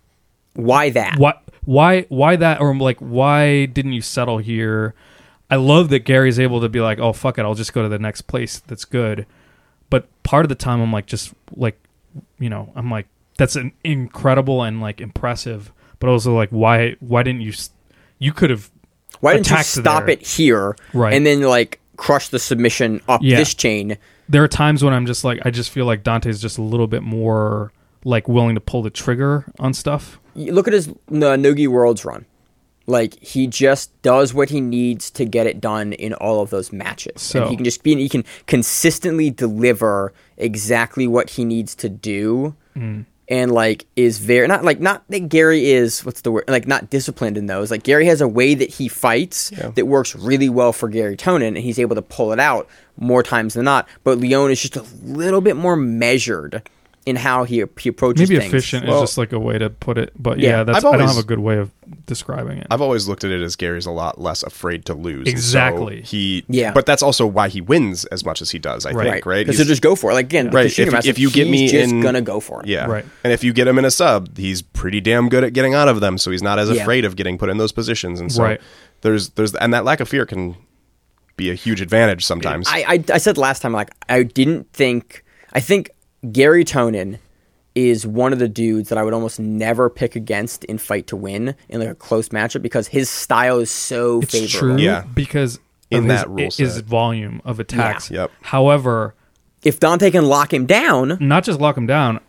Why that? what, why, why that? Or I'm like, why didn't you settle here? I love that Gary's able to be like, oh, fuck it, I'll just go to the next place that's good. But part of the time I'm like, just like, you know, I'm like, that's an incredible and like impressive, but also like, why, why didn't you, s- you could have, Why didn't you attacked stop there. it here Right. and then like crush the submission up Yeah. this chain? there are times when I'm just like, I just feel like Dante's just a little bit more like willing to pull the trigger on stuff. You look at his uh, Nogi Worlds run. Like he just does what he needs to get it done in all of those matches. So- and he can just be he can consistently deliver exactly what he needs to do. Mm. And like is very not like not that Gary is what's the word like not disciplined in those. Like Gary has a way that he fights Yeah. that works really well for Gary Tonin, and he's able to pull it out more times than not. But Leon is just a little bit more measured in how he he approaches Maybe things. efficient Well- is just like a way to put it, but Yeah. yeah, that's I've I don't always- have a good way of describing it. I've always looked at it as Gary's a lot less afraid to lose. And so Exactly. he, Yeah. But that's also why he wins as much as he does. I Right. think, right? Because He's- he'll just go for it. Like again, Right. the Kushida If- match, if like, you get he's me just in- gonna go for it. yeah, Right. And if you get him in a sub, he's pretty damn good at getting out of them, so he's not as Yeah. afraid of getting put in those positions. And so Right. there's there's and that lack of fear can be a huge advantage sometimes. I, I I said last time like I didn't think I think Gary Tonin is one of the dudes that I would almost never pick against in fight to win in like a close matchup because his style is so It's favorable. true Yeah. because In of that his, rule his set. volume of attacks. Yeah. Yep. However, If Dante can lock him down, not just lock him down.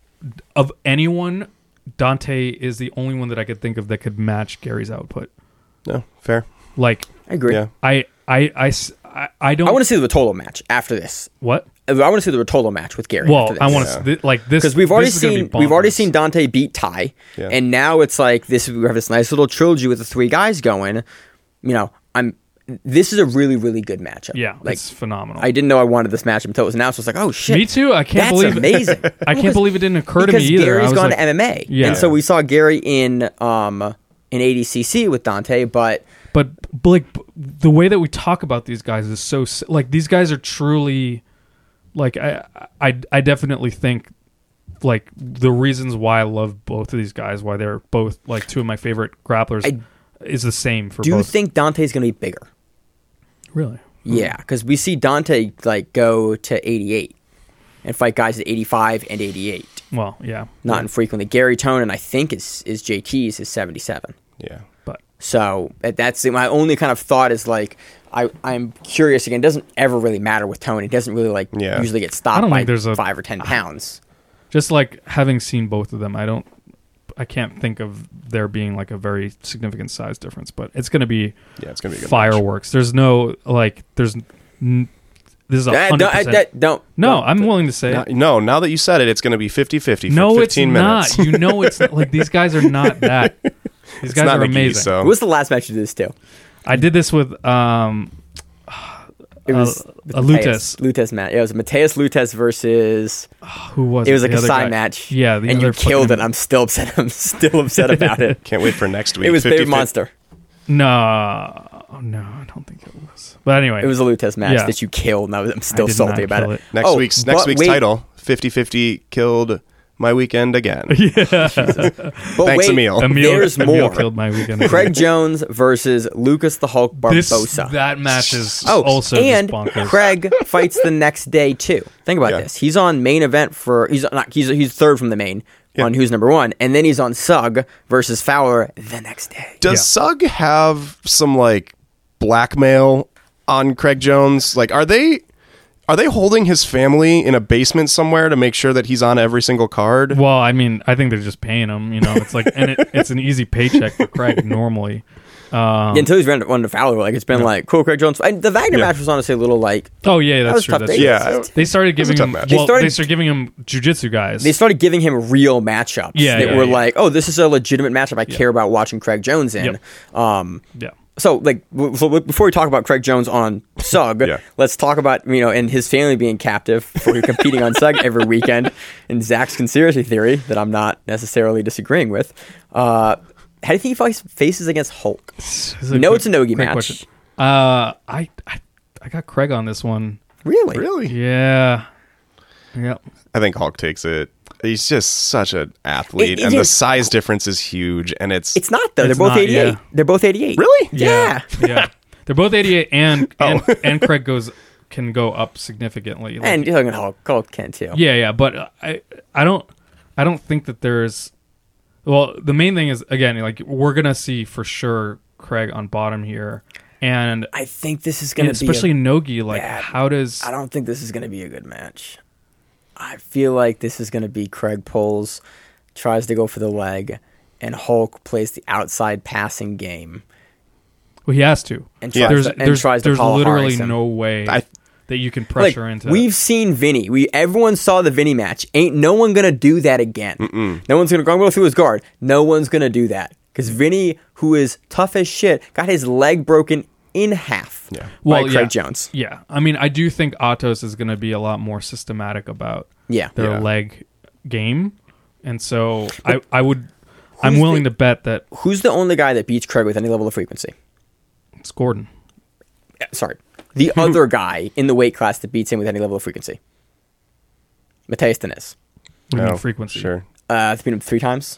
Of anyone, Dante is the only one that I could think of that could match Gary's output. no, fair. Like I agree. Yeah. I, I, I, s- I- I don't. I want to see the Rotolo match after this. what? I want to see the Rotolo match with Gary. Well, I want Yeah. to th- like this because we've already this is gonna be seen we've already bonkers. seen Dante beat Ty, Yeah. and now it's like this. We have this nice little trilogy with the three guys going. You know, I'm. This is a really really good matchup. Yeah, like it's phenomenal. I didn't know I wanted this matchup until it was announced. I was like, oh shit, Me too. I can't that's believe amazing. I can't believe it didn't occur to me because either. I Gary's was gone like, to M M A, Yeah. and so we saw Gary in um in A D C C with Dante, but but, but like b- the way that we talk about these guys is so s- like these guys are truly like I I I definitely think like the reasons why I love both of these guys, why they're both like two of my favorite grapplers, I is the same for do you both. think Dante's going to be bigger? Really? Yeah, because we see Dante like go to eighty-eight and fight guys at eighty-five and eighty-eight. Well, yeah, Not infrequently. Gary Tonin, I think, is is J T's is seventy-seven. Yeah. but So that- that's my only kind of thought is like I I'm curious again. It doesn't ever really matter with Tony. He doesn't really like Yeah. usually get I stopped don't by think there's a- five or ten pounds. just like having seen both of them, I don't, I can't think of there being like a very significant size difference. But it's going to be Yeah, it's gonna be a good fireworks. There's no like, there's n- This is a Uh, hundred don't, uh, percent. that- don't. No, don't- I'm willing to say No, it. no, now that you said it, it's going to be fifty-fifty for No, it's fifteen minutes. not. You know, it's like these guys are not that. These It's guys not are McGee, amazing. so What was the last match you did this to? I did this with um, It was Uh, with a Mateus. Lutes. Lutes match. Yeah, it was Mateus Lutes versus. who was It was like the a other side guy? match. Yeah, the and you other killed fucking- it. I'm still upset. I'm still upset about it. can't wait for next week. It was Baby fifty-fifty. Monster. No, no, I don't think it was. But anyway, It was a Lutes match Yeah. that you killed, and I was, I'm still I did salty not about kill it. it. Next Oh, week's next but week's wait, title, fifty-fifty killed my weekend again. But Thanks, wait, Emil. Emil, There's Emil more. killed my weekend. Craig Jones versus Lucas the Hulk This Barbosa. that match is Oh, also and just bonkers. Craig fights the next day too. Think about Yeah. this. He's on main event for he's not he's he's third from the main Yeah. on who's number one, and then he's on Sugg versus Fowler the next day. Does Yeah. Sugg have some like blackmail on Craig Jones? Like, are they are they holding his family in a basement somewhere to make sure that he's on every single card? Well, I mean, I think they're just paying him. You know, it's like, and it, it's an easy paycheck for Craig normally. Um, Yeah, until he's run run to Fowler, like it's been like cool. Craig Jones. And the Wagner Yeah. match was honestly a little like oh yeah, that that's was true. tough. That's They, true. Yeah, They started was a giving tough him. match. They Well, started- they started giving him jujitsu guys. they started giving him real matchups Yeah, that yeah, were yeah. like, oh, this is a legitimate matchup. I care about watching Craig Jones in. Yep. Um, yeah. So, like, w- so before we talk about Craig Jones on Sugg, Yeah. let's talk about, you know, and his family being captive for competing on Sugg every weekend, and Zach's conspiracy theory that I'm not necessarily disagreeing with. Uh, how do you think he face- faces against Hulk? This You know it's a no-gi great match. question. Uh, I, I I got Craig on this one. Really? really? Yeah. Yep. I think Hulk takes it. He's just such an athlete, It- it and the is- size difference is huge. And it's, It's not, though. It's They're both not, eighty-eight. yeah. They're both eighty-eight. really. Yeah. Yeah. They're both eighty-eight, and and, Oh. and Craig goes can go up significantly. Like, And you're looking at Hulk. Hulk can, too. yeah, yeah, but uh, I I don't I don't think that there's. Well, the main thing is again, like we're gonna see for sure Craig on bottom here, and, I think this is going and to be especially a, in Nogi, like bad- how does I don't think this is going to be a good match. I feel like this is going to be Craig pulls, tries to go for the leg, and Hulk plays the outside passing game well he has to. and Yeah. tries There's to, and there's tries to there's Paul literally Harris him. no way I- that you can Like, pressure into. we've seen Vinny. We everyone saw the Vinny match. Ain't no one gonna do that again. No one's gonna go through his guard. No one's gonna do that because Vinny, who is tough as shit, got his leg broken in half Yeah. by Well, Craig yeah. Jones. Yeah, I mean, I do think Atos is going to be a lot more systematic about Yeah. their Yeah. leg game, and so I, I would, I'm who's willing the- to bet that Who's the only guy that beats Craig with any level of frequency? it's Gordon. Uh, Sorry, the other guy in the weight class that beats him with any level of frequency. Mateus Diniz. What do you mean Oh, frequency? Sure. Uh, I've beat him three times.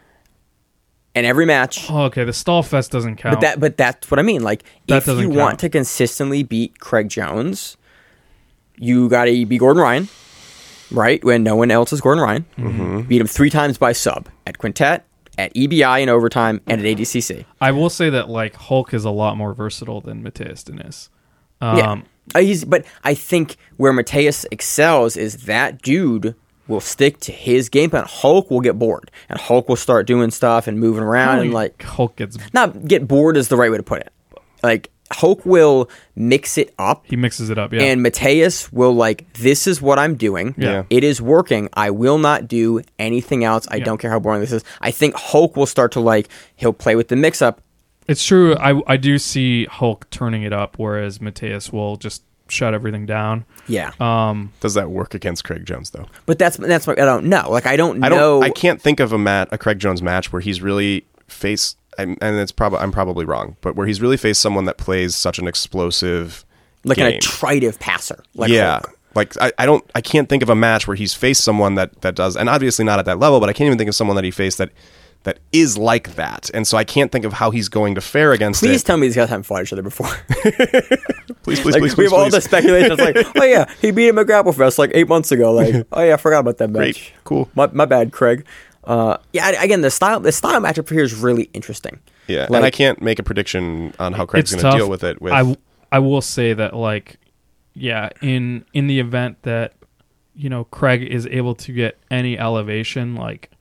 And every match. Oh, okay, the stall fest doesn't count. But that, but that's what I mean. Like, That if you doesn't want count. to consistently beat Craig Jones, you got to be Gordon Ryan, right? When no one else is Gordon Ryan. Mm-hmm. Beat him three times by sub at Quintet, at E B I in overtime, and at A D C C. I will say that like Hulk is a lot more versatile than Mateus Diniz. Um, Yeah, uh, he's. But I think where Mateus excels is that dude will stick to his game plan. Hulk will get bored, and Hulk will start doing stuff and moving around, and like Hulk gets not get bored is the right way to put it. Like Hulk will mix it up. he mixes it up. Yeah, And Mateus will like, this is what I'm doing. Yeah. It is working. I will not do anything else. I Yeah. don't care how boring this is. I think Hulk will start to like, he'll play with the mix up. it's true. I I do see Hulk turning it up, whereas Mateus will just shut everything down. Yeah. Um, Does that work against Craig Jones though? But that's, that's what I don't know. Like, I don't I know. don't. I can't think of a mat a Craig Jones match where he's really faced, and and it's probably I'm probably wrong, but where he's really faced someone that plays such an explosive like an game. attritive passer. Like yeah. Hulk. Like I, I don't I can't think of a match where he's faced someone that that does, and obviously not at that level, but I can't even think of someone that he faced that that is like that, and so I can't think of how he's going to fare against Please it. tell me these guys haven't fought each other before. please, please, Like, please, we please, have all please. the speculation. It's like, oh yeah, he beat him at Grapple Fest like eight months ago. Like, oh yeah, I forgot about that match. Great. Cool. My, my bad, Craig. Uh, yeah, I- again, the style the style matchup here is really interesting. Yeah, Like- and I can't make a prediction on how Craig's it's going to tough. deal with it. With I, w- I will say that like yeah in in the event that you know Craig is able to get any elevation, like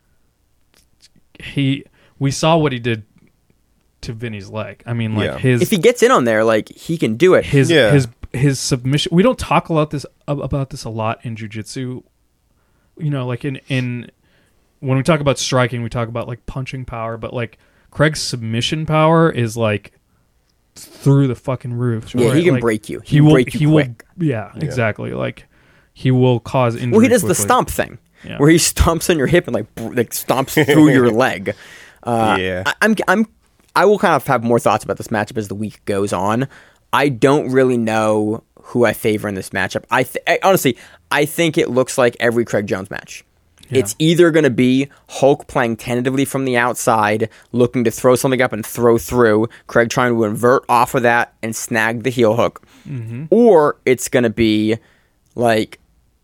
he we saw what he did to Vinny's leg. I mean, like Yeah. his If he gets in on there, like he can do it. his Yeah. his his submission. We don't talk a lot this about this a lot in jiu-jitsu. You know, like in in when we talk about striking, we talk about like punching power, but like Craig's submission power is like through the fucking roof. Yeah, right? he can like, break you. He, He can will. break you He quick. will. Yeah, exactly. Like he will cause injury. Well, he does the quickly. stomp thing, Yeah. where he stomps on your hip and like br- like stomps through your leg. Uh, Yeah. I, I'm I'm I will kind of have more thoughts about this matchup as the week goes on. I don't really know who I favor in this matchup. I, th- I honestly, I think it looks like every Craig Jones match. Yeah. It's either going to be Hulk playing tentatively from the outside, looking to throw something up and throw through, Craig trying to invert off of that and snag the heel hook, Mm-hmm. or it's going to be like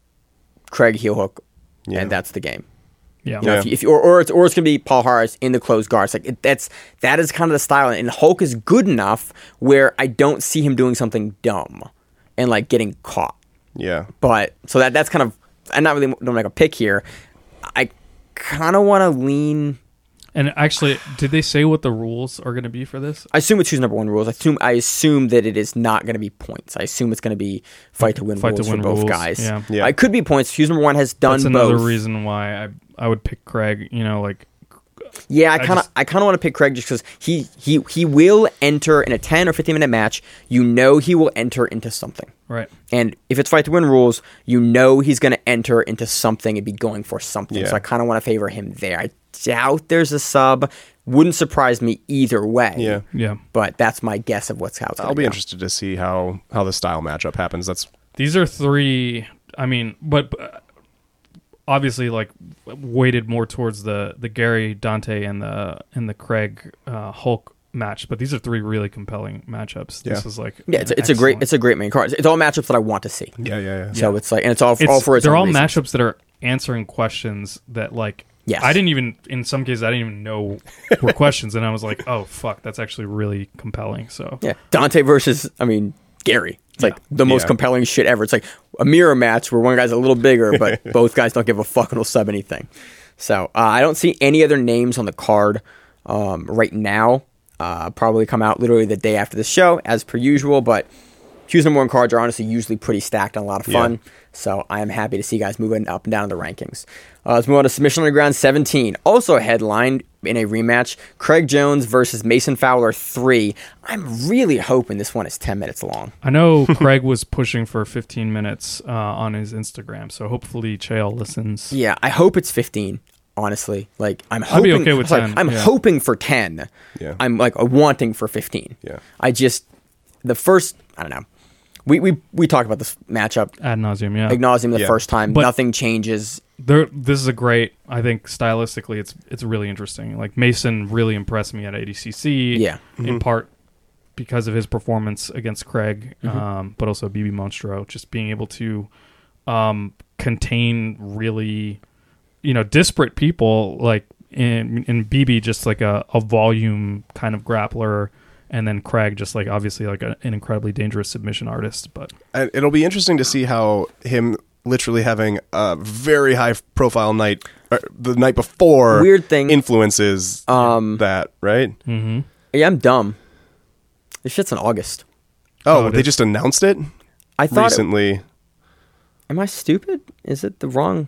Craig heel hook, Yeah. and that's the game. Yeah. You know, Yeah. if, you, if you, or, or it's or it's gonna be Paul Harris in the closed guards. Like it, that's that is kind of the style, and Hulk is good enough where I don't see him doing something dumb and like getting caught. Yeah. But so that that's kind of I'm not really don't make a pick here. I kind of want to lean. And actually, did they say what the rules are going to be for this? I assume it's who's number one rules. I assume I assume that it is not going to be points. I assume it's going to be fight to win Fight to rules win for both rules, guys. yeah. Yeah. It could be points. Who's number one has done That's another both. reason why I I would pick Craig. You know, like Yeah, I I kind of just- I kind of want to pick Craig just because he he he will enter in a ten or fifteen minute match. You know he will enter into something, right. and if it's fight to win rules, you know he's going to enter into something and be going for something. Yeah. So I kind of want to favor him there. I doubt there's a sub. Wouldn't surprise me either way. Yeah. Yeah. but that's my guess of what's how it's. I'll gonna be go. interested to see how how the style matchup happens. That's These are three. I mean, but uh, obviously, like weighted more towards the the Gary Dante and the and the Craig uh, Hulk match. But these are three really compelling matchups. This Yeah. is like Yeah, it's, a- it's a great it's a great main card. It's all matchups that I want to see. yeah, yeah, yeah. So it's like, and it's all It's, all for its they're own all reasons. matchups that are answering questions that like. Yes. I didn't even in some cases I didn't even know were questions, and I was like, oh fuck, that's actually really compelling. So Yeah, Dante versus I mean Gary. It's like the most Yeah. compelling shit ever. It's like a mirror match where one guy's a little bigger, but both guys don't give a fuck and will sub anything. So uh, I don't see any other names on the card um, right now. Uh, probably come out literally the day after the show, as per usual. But Q's number one cards are honestly usually pretty stacked and a lot of fun. Yeah. So I am happy to see guys moving up and down in the rankings. Uh, let's move on to Submission Underground seventeen. Also headlined in a rematch, Craig Jones versus Mason Fowler three. I'm really hoping this one is ten minutes long. I know Craig was pushing for fifteen minutes uh, on his Instagram, so hopefully Chael listens. Yeah, I hope it's fifteen. Honestly, like I'm I'd hoping. be okay with like, ten, I'm yeah. hoping for ten. Yeah. I'm like wanting for fifteen. Yeah. I just the first. I don't know. We we we talked about this matchup Ad nauseum, yeah. ad nauseam the Yeah. first time. But- Nothing changes. There, this is a great. I think stylistically, it's it's really interesting. Like Mason really impressed me at A D C C. Yeah. in part because of his performance against Craig, Mm-hmm. um, but also B B Monstro, just being able to um, contain really, you know, disparate people. Like in in B B, just like a, a volume kind of grappler. And then Craig, just like obviously like a, an incredibly dangerous submission artist, but And it'll be interesting to see how him literally having a very high profile night or the night before Weird thing. influences Um, that, right? mm-hmm. Yeah, I'm dumb. This shit's in August. Oh, Oh, it they is. just announced it I thought. It, recently. am I stupid? Is it the wrong?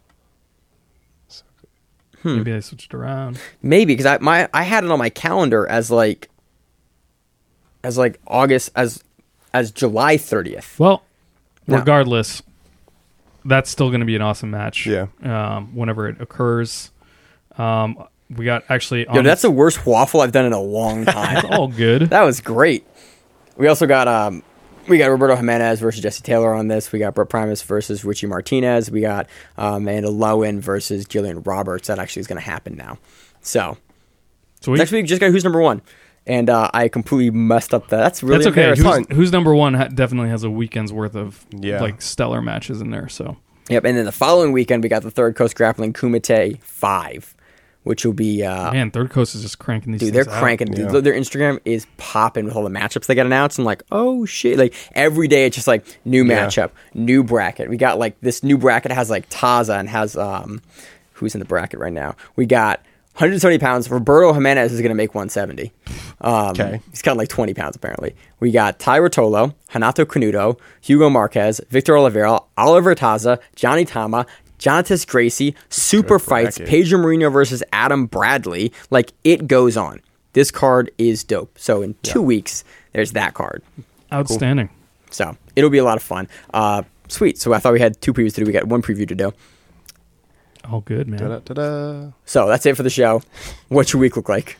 Hmm. maybe I switched around. Maybe because I my I had it on my calendar as like as like August as as July thirtieth. Well, No. regardless, that's still going to be an awesome match. Yeah. Um, whenever it occurs, um, we got actually. Yo, On that's the worst waffle I've done in a long time. It's all good. That was great. We also got um we got Roberto Jimenez versus Jesse Taylor on this. We got Brett Primus versus Richie Martinez. We got uh, Amanda Lowen versus Jillian Roberts. That actually is going to happen now. So Sweet. next week, we just got who's number one, and uh, I completely messed up that. That's really That's okay. embarrassing. Who's, who's number one ha- definitely has a weekend's worth of Yeah. like stellar matches in there. So Yep, and then the following weekend we got the Third Coast Grappling Kumite five, which will be uh, man, Third Coast is just cranking these. dude, they're things out. cranking. Yeah. Dude, their Instagram is popping with all the matchups they got announced. And like, oh shit! Like every day, it's just like new Yeah. matchup, new bracket. We got like this new bracket has like Taza and has um, who's in the bracket right now? We got one hundred seventy pounds. Roberto Jimenez is going to make one seventy. Um, Okay. He's cutting like twenty pounds apparently. We got Ty Rotolo, Hanato Canuto, Hugo Marquez, Victor Oliveira, Oliver Taza, Johnny Tama, Jonatas Gracie, super Good fights, bracket. Pedro Marino versus Adam Bradley. Like, it goes on. This card is dope. So in two weeks, there's that card. Outstanding. So it'll be a lot of fun. Uh, sweet. So I thought we had two previews to do. We got one preview to do. All good, man. Da-da-da-da. So that's it for the show. What's your week look like?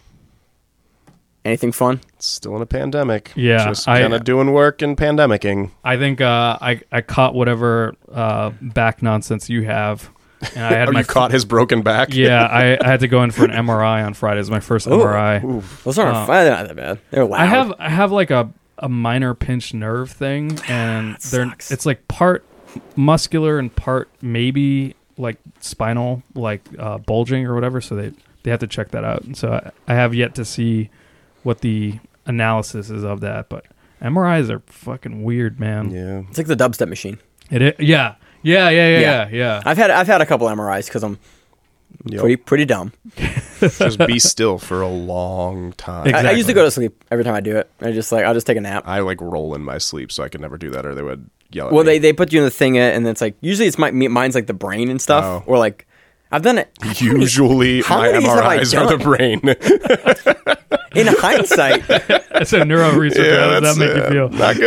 Anything fun? Still in a pandemic. Yeah, Just I- kind of doing work and pandemicing. I think uh, I I caught whatever uh, back nonsense you have, and I had Oh, my you caught his broken back? Yeah, I, I had to go in for an M R I on Friday. It was my first M R I. Those aren't Uh, fun. They're not that bad. They're loud. I have I have like a, a minor pinched nerve thing, and they're sucks. it's like part muscular and part maybe like spinal, like uh, bulging or whatever. So they they have to check that out. And so I, I have yet to see what the analysis is of that. But M R Is are fucking weird, man. Yeah. It's like the dubstep machine. It is, yeah. Yeah, yeah, yeah, Yeah. yeah, yeah. I've had I've had a couple M R Is because I'm Yep. pretty pretty dumb. Just be still for a long time. Exactly. I, I usually go to sleep every time I do it. I just like I'll just take a nap. I like roll in my sleep, so I could never do that, or they would yell at Well, me. they they put you in the thing, uh, and it's like usually it's my me- mine's like the brain and stuff, Oh. or like I've done it. Usually, How my many have I M R Is are the done? brain. In hindsight, That's a neuro researcher. How does that make uh, you feel? Not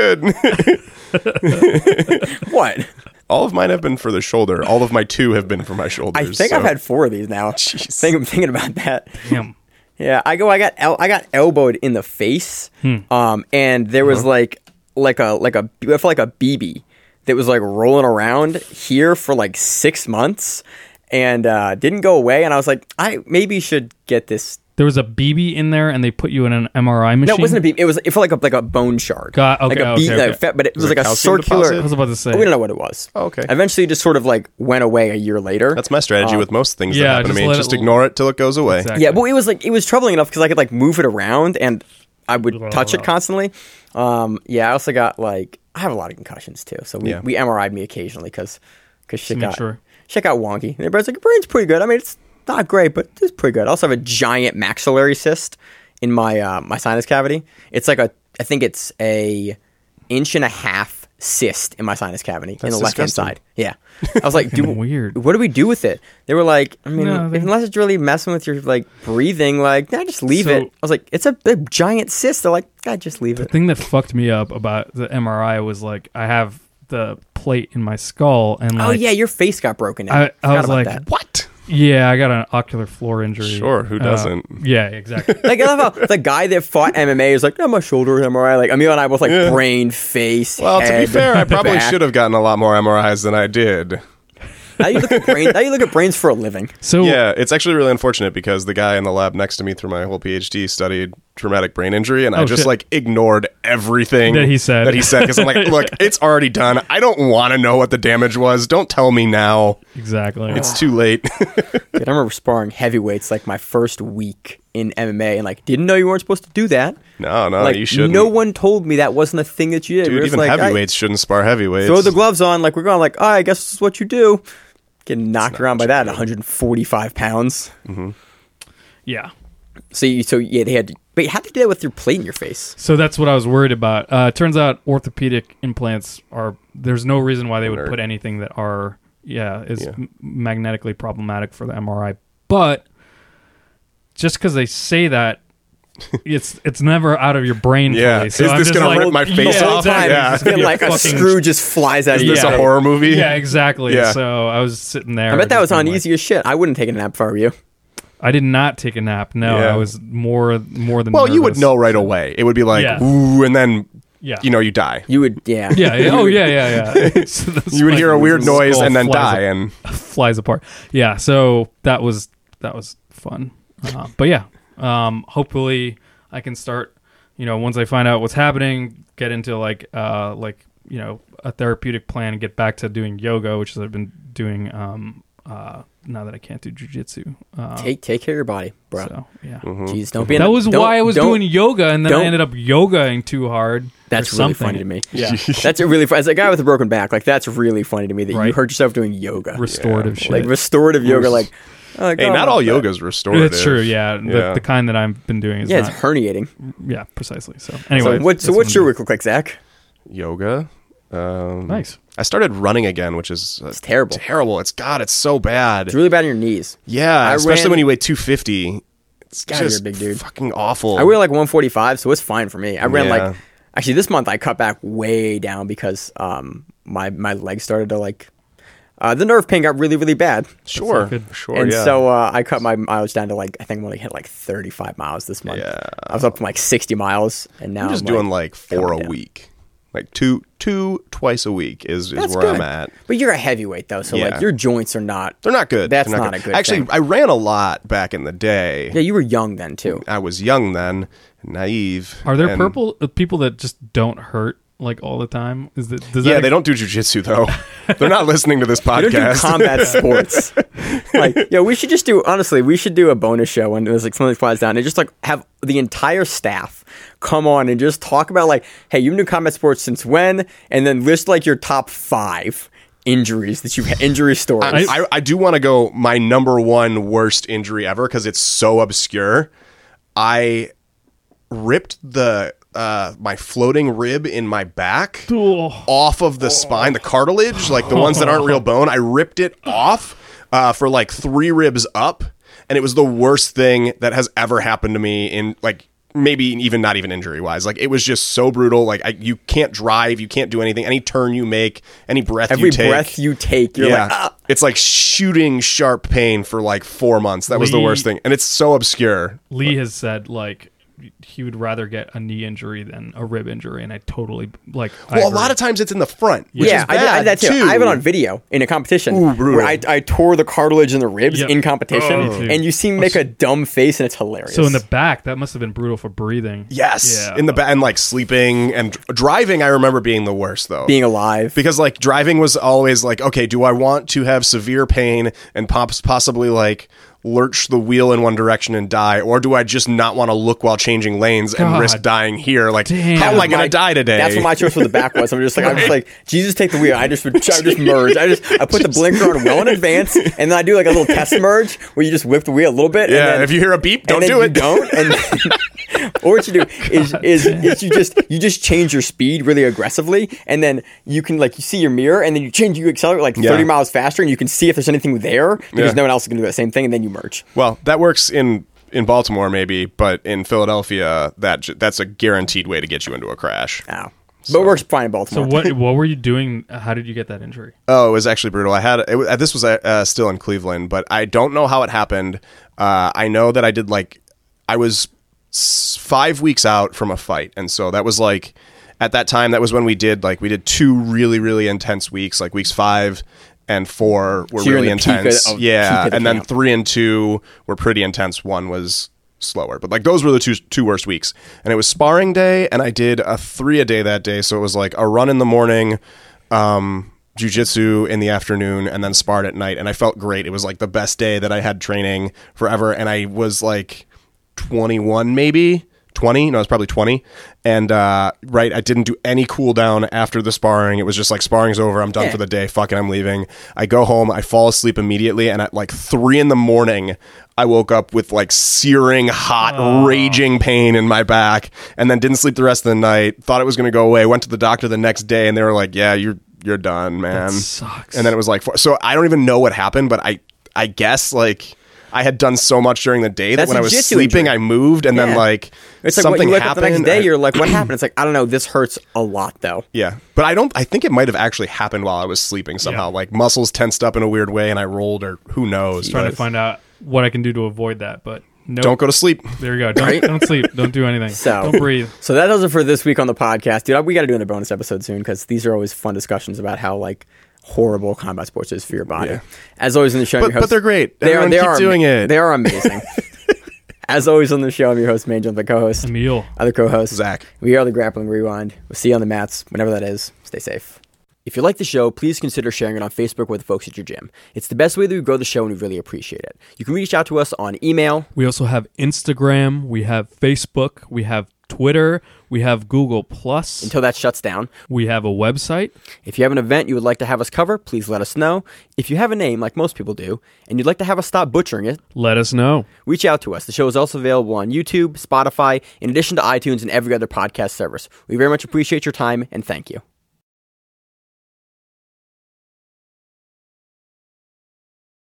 good. what? All of mine have been for the shoulder. All of my two have been for my I shoulders. think so- I've had four of these now. Jeez. Think I'm thinking about that. Damn. Yeah, I go. I got el- I got elbowed in the face, um, and there was like like a like a I felt like a B B that was like rolling around here for like six months, and uh, didn't go away. And I was like, I maybe should get this. There was a B B in there, and they put you in an M R I machine. No, it wasn't a B B. It was it felt like a like a bone shard. Got- okay, like a okay, like okay. fat- but it was Was it like a calcium circular. deposit? I was about to say. We don't know what it was. Oh, okay. Eventually, it just sort of like went away a year later. That's my strategy with most things yeah, that happen to just me. let Just it- ignore it till it goes away. Exactly. Yeah, but it was like it was troubling enough because I could like move it around and I would touch it constantly. Um, yeah, I also got like I have a lot of concussions too, so we, Yeah. we M R I'd me occasionally because because shit make got sure. shit got wonky. And everybody's like, your brain's pretty good. I mean, it's not great, but it's pretty good. I also have a giant maxillary cyst in my uh, my sinus cavity. It's like a I think it's a inch and a half cyst in my sinus cavity in That's the left hand disgusting. side. Yeah, I was like, dude, weird. what do we do with it? They were like, I mean, No, they- unless it's really messing with your like breathing, like, nah, just leave So- it. I was like, it's a, a giant cyst. They're like, God, just leave The it. thing that fucked me up about the M R I was like I have the plate in my skull, and like Oh yeah, your face got broken. in. I, I Forgot was about like, that. What? yeah, I got an ocular floor injury. Sure, who Uh, doesn't? yeah, exactly. Like I love how the guy that fought M M A is like, oh, my shoulder M R I. Like Emil and I both like Yeah. brain, face. Well, to be head, fair, I probably back. should have gotten a lot more M R Is than I did. Now you look at brain. Now you look at brains for a living. So Yeah, it's actually really unfortunate because the guy in the lab next to me through my whole PhD studied traumatic brain injury, and I Oh, just shit. like ignored everything That he said. That he said because I'm like, look, it's already done. I don't want to know what the damage was. Don't tell me now. exactly. It's too late. Dude, I remember sparring heavyweights like my first week in M M A, and like didn't know you weren't supposed to do that. no, no, like you shouldn't. no one told me that wasn't a thing that you did. We Dude, were just even like, I- heavyweights shouldn't spar heavyweights. throw the gloves on. Like we're going like, oh, I guess this is what you do. Getting knocked not around by what that you at one hundred forty-five pounds. yeah. So you, so yeah, they had. To, but how did you do that with your plate in your face? So that's what I was worried about. Uh, it turns out orthopedic implants are. There's no reason why they would Nerd. put anything that are yeah is Yeah. m- magnetically problematic for the M R I. But just because they say that, it's it's never out of your brain. Yeah. fully. Is So I'm this just gonna like, rip my face yeah, off? Exactly. Yeah. It's gonna be like a fucking- screw just flies out Is of this your a head. horror movie? Yeah, exactly. Yeah. So I was sitting there. I bet that just was on being like- easy as shit. I wouldn't take a nap if I were you. I did not take a nap. No, Yeah. I was more more than. Well, you would nervous. know right away. It would be like, Yeah. ooh, and then, Yeah. you know, you die. You would, yeah. Yeah. yeah. Oh yeah. Yeah. Yeah. So that's You would like- hear a weird skull noise and then flies die. a- And flies apart. Yeah, so that was that was fun. Uh, but yeah, um, hopefully I can start. You know, once I find out what's happening, get into like uh, like you know a therapeutic plan and get back to doing yoga, which is I've been doing um, uh, now that I can't do jujitsu. Uh, Take take care of your body, bro. so yeah, Jeez, don't be. in that a- was don't- why I was don't- doing yoga, and then I don't- ended up yogaing too hard. That's or really something. funny to me. Yeah, That's a really funny. As a guy with a broken back, like that's really funny to me that you Right. hurt yourself doing yoga, restorative Yeah, shit. like restorative yoga. Like Like, Hey, oh, not all but- yoga's restorative. It's true. Yeah, the, Yeah. the kind that I've been doing is Yeah, not. it's herniating. Yeah, precisely. So anyway, So, what, so that's what's what your I'm week look like, Zach? Yoga. Um, doing. Nice. I started running again, which is uh, It's terrible. terrible. It's God, it's so bad. It's really bad on your knees. Yeah, I especially ran- when you weigh two fifty. It's God, you're a just big dude. fucking awful. I weigh like one forty-five, so it's fine for me. I ran Yeah. like actually this month I cut back way down because um my my legs started to like uh, the nerve pain got really really bad, Sure, not good. sure, and yeah. so uh, I cut my mileage down to like I think I'm only hit like thirty-five miles this month. Yeah. I was up from like sixty miles, and now I'm just I'm, doing like four coming a down. week. Like two, two twice a week is, is That's where good. I'm at. But you're a heavyweight though, so Yeah. like your joints are not. They're not good. That's They're not a good Actually, thing. I ran a lot back in the day. Yeah, you were young then too. I was young then, naive. Are there and- purple uh, people that just don't hurt like all the time? Is that does Yeah, that they don't do jujitsu though. They're not listening to this We don't do podcast. combat sports. Like, yeah, we should just do. Honestly, we should do a bonus show when there's like something flies down and just like have the entire staff come on and just talk about like, hey, you've been doing combat sports since when, and then list like your top five injuries that you've had, injury stories. I, I, I do want to go my number one worst injury ever because it's so obscure. I ripped the uh, my floating rib in my back Oh. off of the spine, the cartilage, like the ones that aren't real bone. I ripped it off uh, for like three ribs up, and it was the worst thing that has ever happened to me in like maybe even not even injury wise. Like it was just so brutal. Like I, you can't drive, you can't do anything. Any turn you make, any breath Every you take, breath you take, you're yeah, like, ah. it's like shooting sharp pain for like four months. That was the Lee- worst thing, and it's so obscure. Lee has said like he would rather get a knee injury than a rib injury, and I totally like. I Well, a agree. lot of times it's in the front, which yeah, is I did, I bad did that too. too. I have it on video in a competition Ooh, brutal. where I, I tore the cartilage in the ribs Yep. in competition, Oh. Me too. and you see me make a dumb face, and it's hilarious. So in the back, that must have been brutal for breathing. Yes, Yeah. in the back, and like sleeping and dr- driving. I remember being the worst though. being alive. because like driving was always like, okay, do I want to have severe pain and pops possibly like lurch the wheel in one direction and die, or do I just not want to look while changing lanes and God. risk dying here? Like, Damn. how am I going My- to die today? That's what my choice for the back was. I'm just like, I'm just like, Jesus, take the wheel. I just would, I just merge. I just, I put the blinker on well in advance, and then I do like a little test merge where you just whip the wheel a little bit. yeah, and then, if you hear a beep, don't and then do you it. Don't. And then, or what you do is, is is you just you just change your speed really aggressively, and then you can like you see your mirror, and then you change, you accelerate like Yeah. thirty miles faster, and you can see if there's anything there because Yeah. no one else is gonna do that same thing, and then you merge. Well, that works in in Baltimore maybe, but in Philadelphia, that j- that's a guaranteed way to get you into a crash. Ow. But it works fine in So Baltimore. what what were you doing? How did you get that injury? Oh, it was actually brutal. I had it, was- this was uh, still in Cleveland, but I don't know how it happened. Uh, I know that I did like I was s- five weeks out from a fight, and so that was like at that time that was when we did like we did two really really intense weeks, like weeks five and four were So you're in really the peak of- intense. of- yeah, peak of the and then camp. three and two were pretty intense. One was slower, but like those were the two two worst weeks. And it was sparring day, and I did a three a day that day, so it was like a run in the morning, um jiu-jitsu in the afternoon, and then sparred at night, and I felt great. It was like the best day that I had training forever, and I was like twenty-one maybe twenty no it's probably twenty, and uh right I didn't do any cool down after the sparring. It was just like sparring's over, I'm done Yeah. for the day, fucking I'm leaving. I go home, I fall asleep immediately, and at like three in the morning I woke up with like searing hot raging pain in my back, and then didn't sleep the rest of the night, thought it was going to go away, went to the doctor the next day, and they were like, yeah, you're you're done, man. That sucks. And then it was like, so I don't even know what happened, but I I guess like I had done so much during the day that That's when a I was jiu-jitsu sleeping, injury. I moved, and then Yeah. like It's like something when you wake up happened. the next day, I- you're like, what happened? It's like, I don't know, this hurts a lot though. yeah, but I don't. I think it might have actually happened while I was sleeping somehow. Yeah. Like muscles tensed up in a weird way, and I rolled, or who knows. Trying but to find out what I can do to avoid that, but no. don't go to sleep. There you go. Don't, Right? don't sleep. Don't do anything. So don't breathe. So that does it for this week on the podcast, dude. We got to do another bonus episode soon because these are always fun discussions about how like horrible combat sports is for your body. Yeah. As always in the show, I'm But your host, but they're great. They are. Everyone They keep are doing it. They are amazing. As always on the show, I'm your host, Man Jones, my co-host, Emil. other co-host, Zach. We are the Grappling Rewind. We'll see you on the mats whenever that is. Stay safe. If you like the show, please consider sharing it on Facebook with the folks at your gym. It's the best way that we grow the show, and we really appreciate it. You can reach out to us on email. We also have Instagram. We have Facebook. We have Twitter. We have Google Plus. Until that shuts down. We have a website. If you have an event you would like to have us cover, please let us know. If you have a name, like most people do, and you'd like to have us stop butchering it, let us know. Reach out to us. The show is also available on YouTube, Spotify, in addition to iTunes and every other podcast service. We very much appreciate your time, and thank you.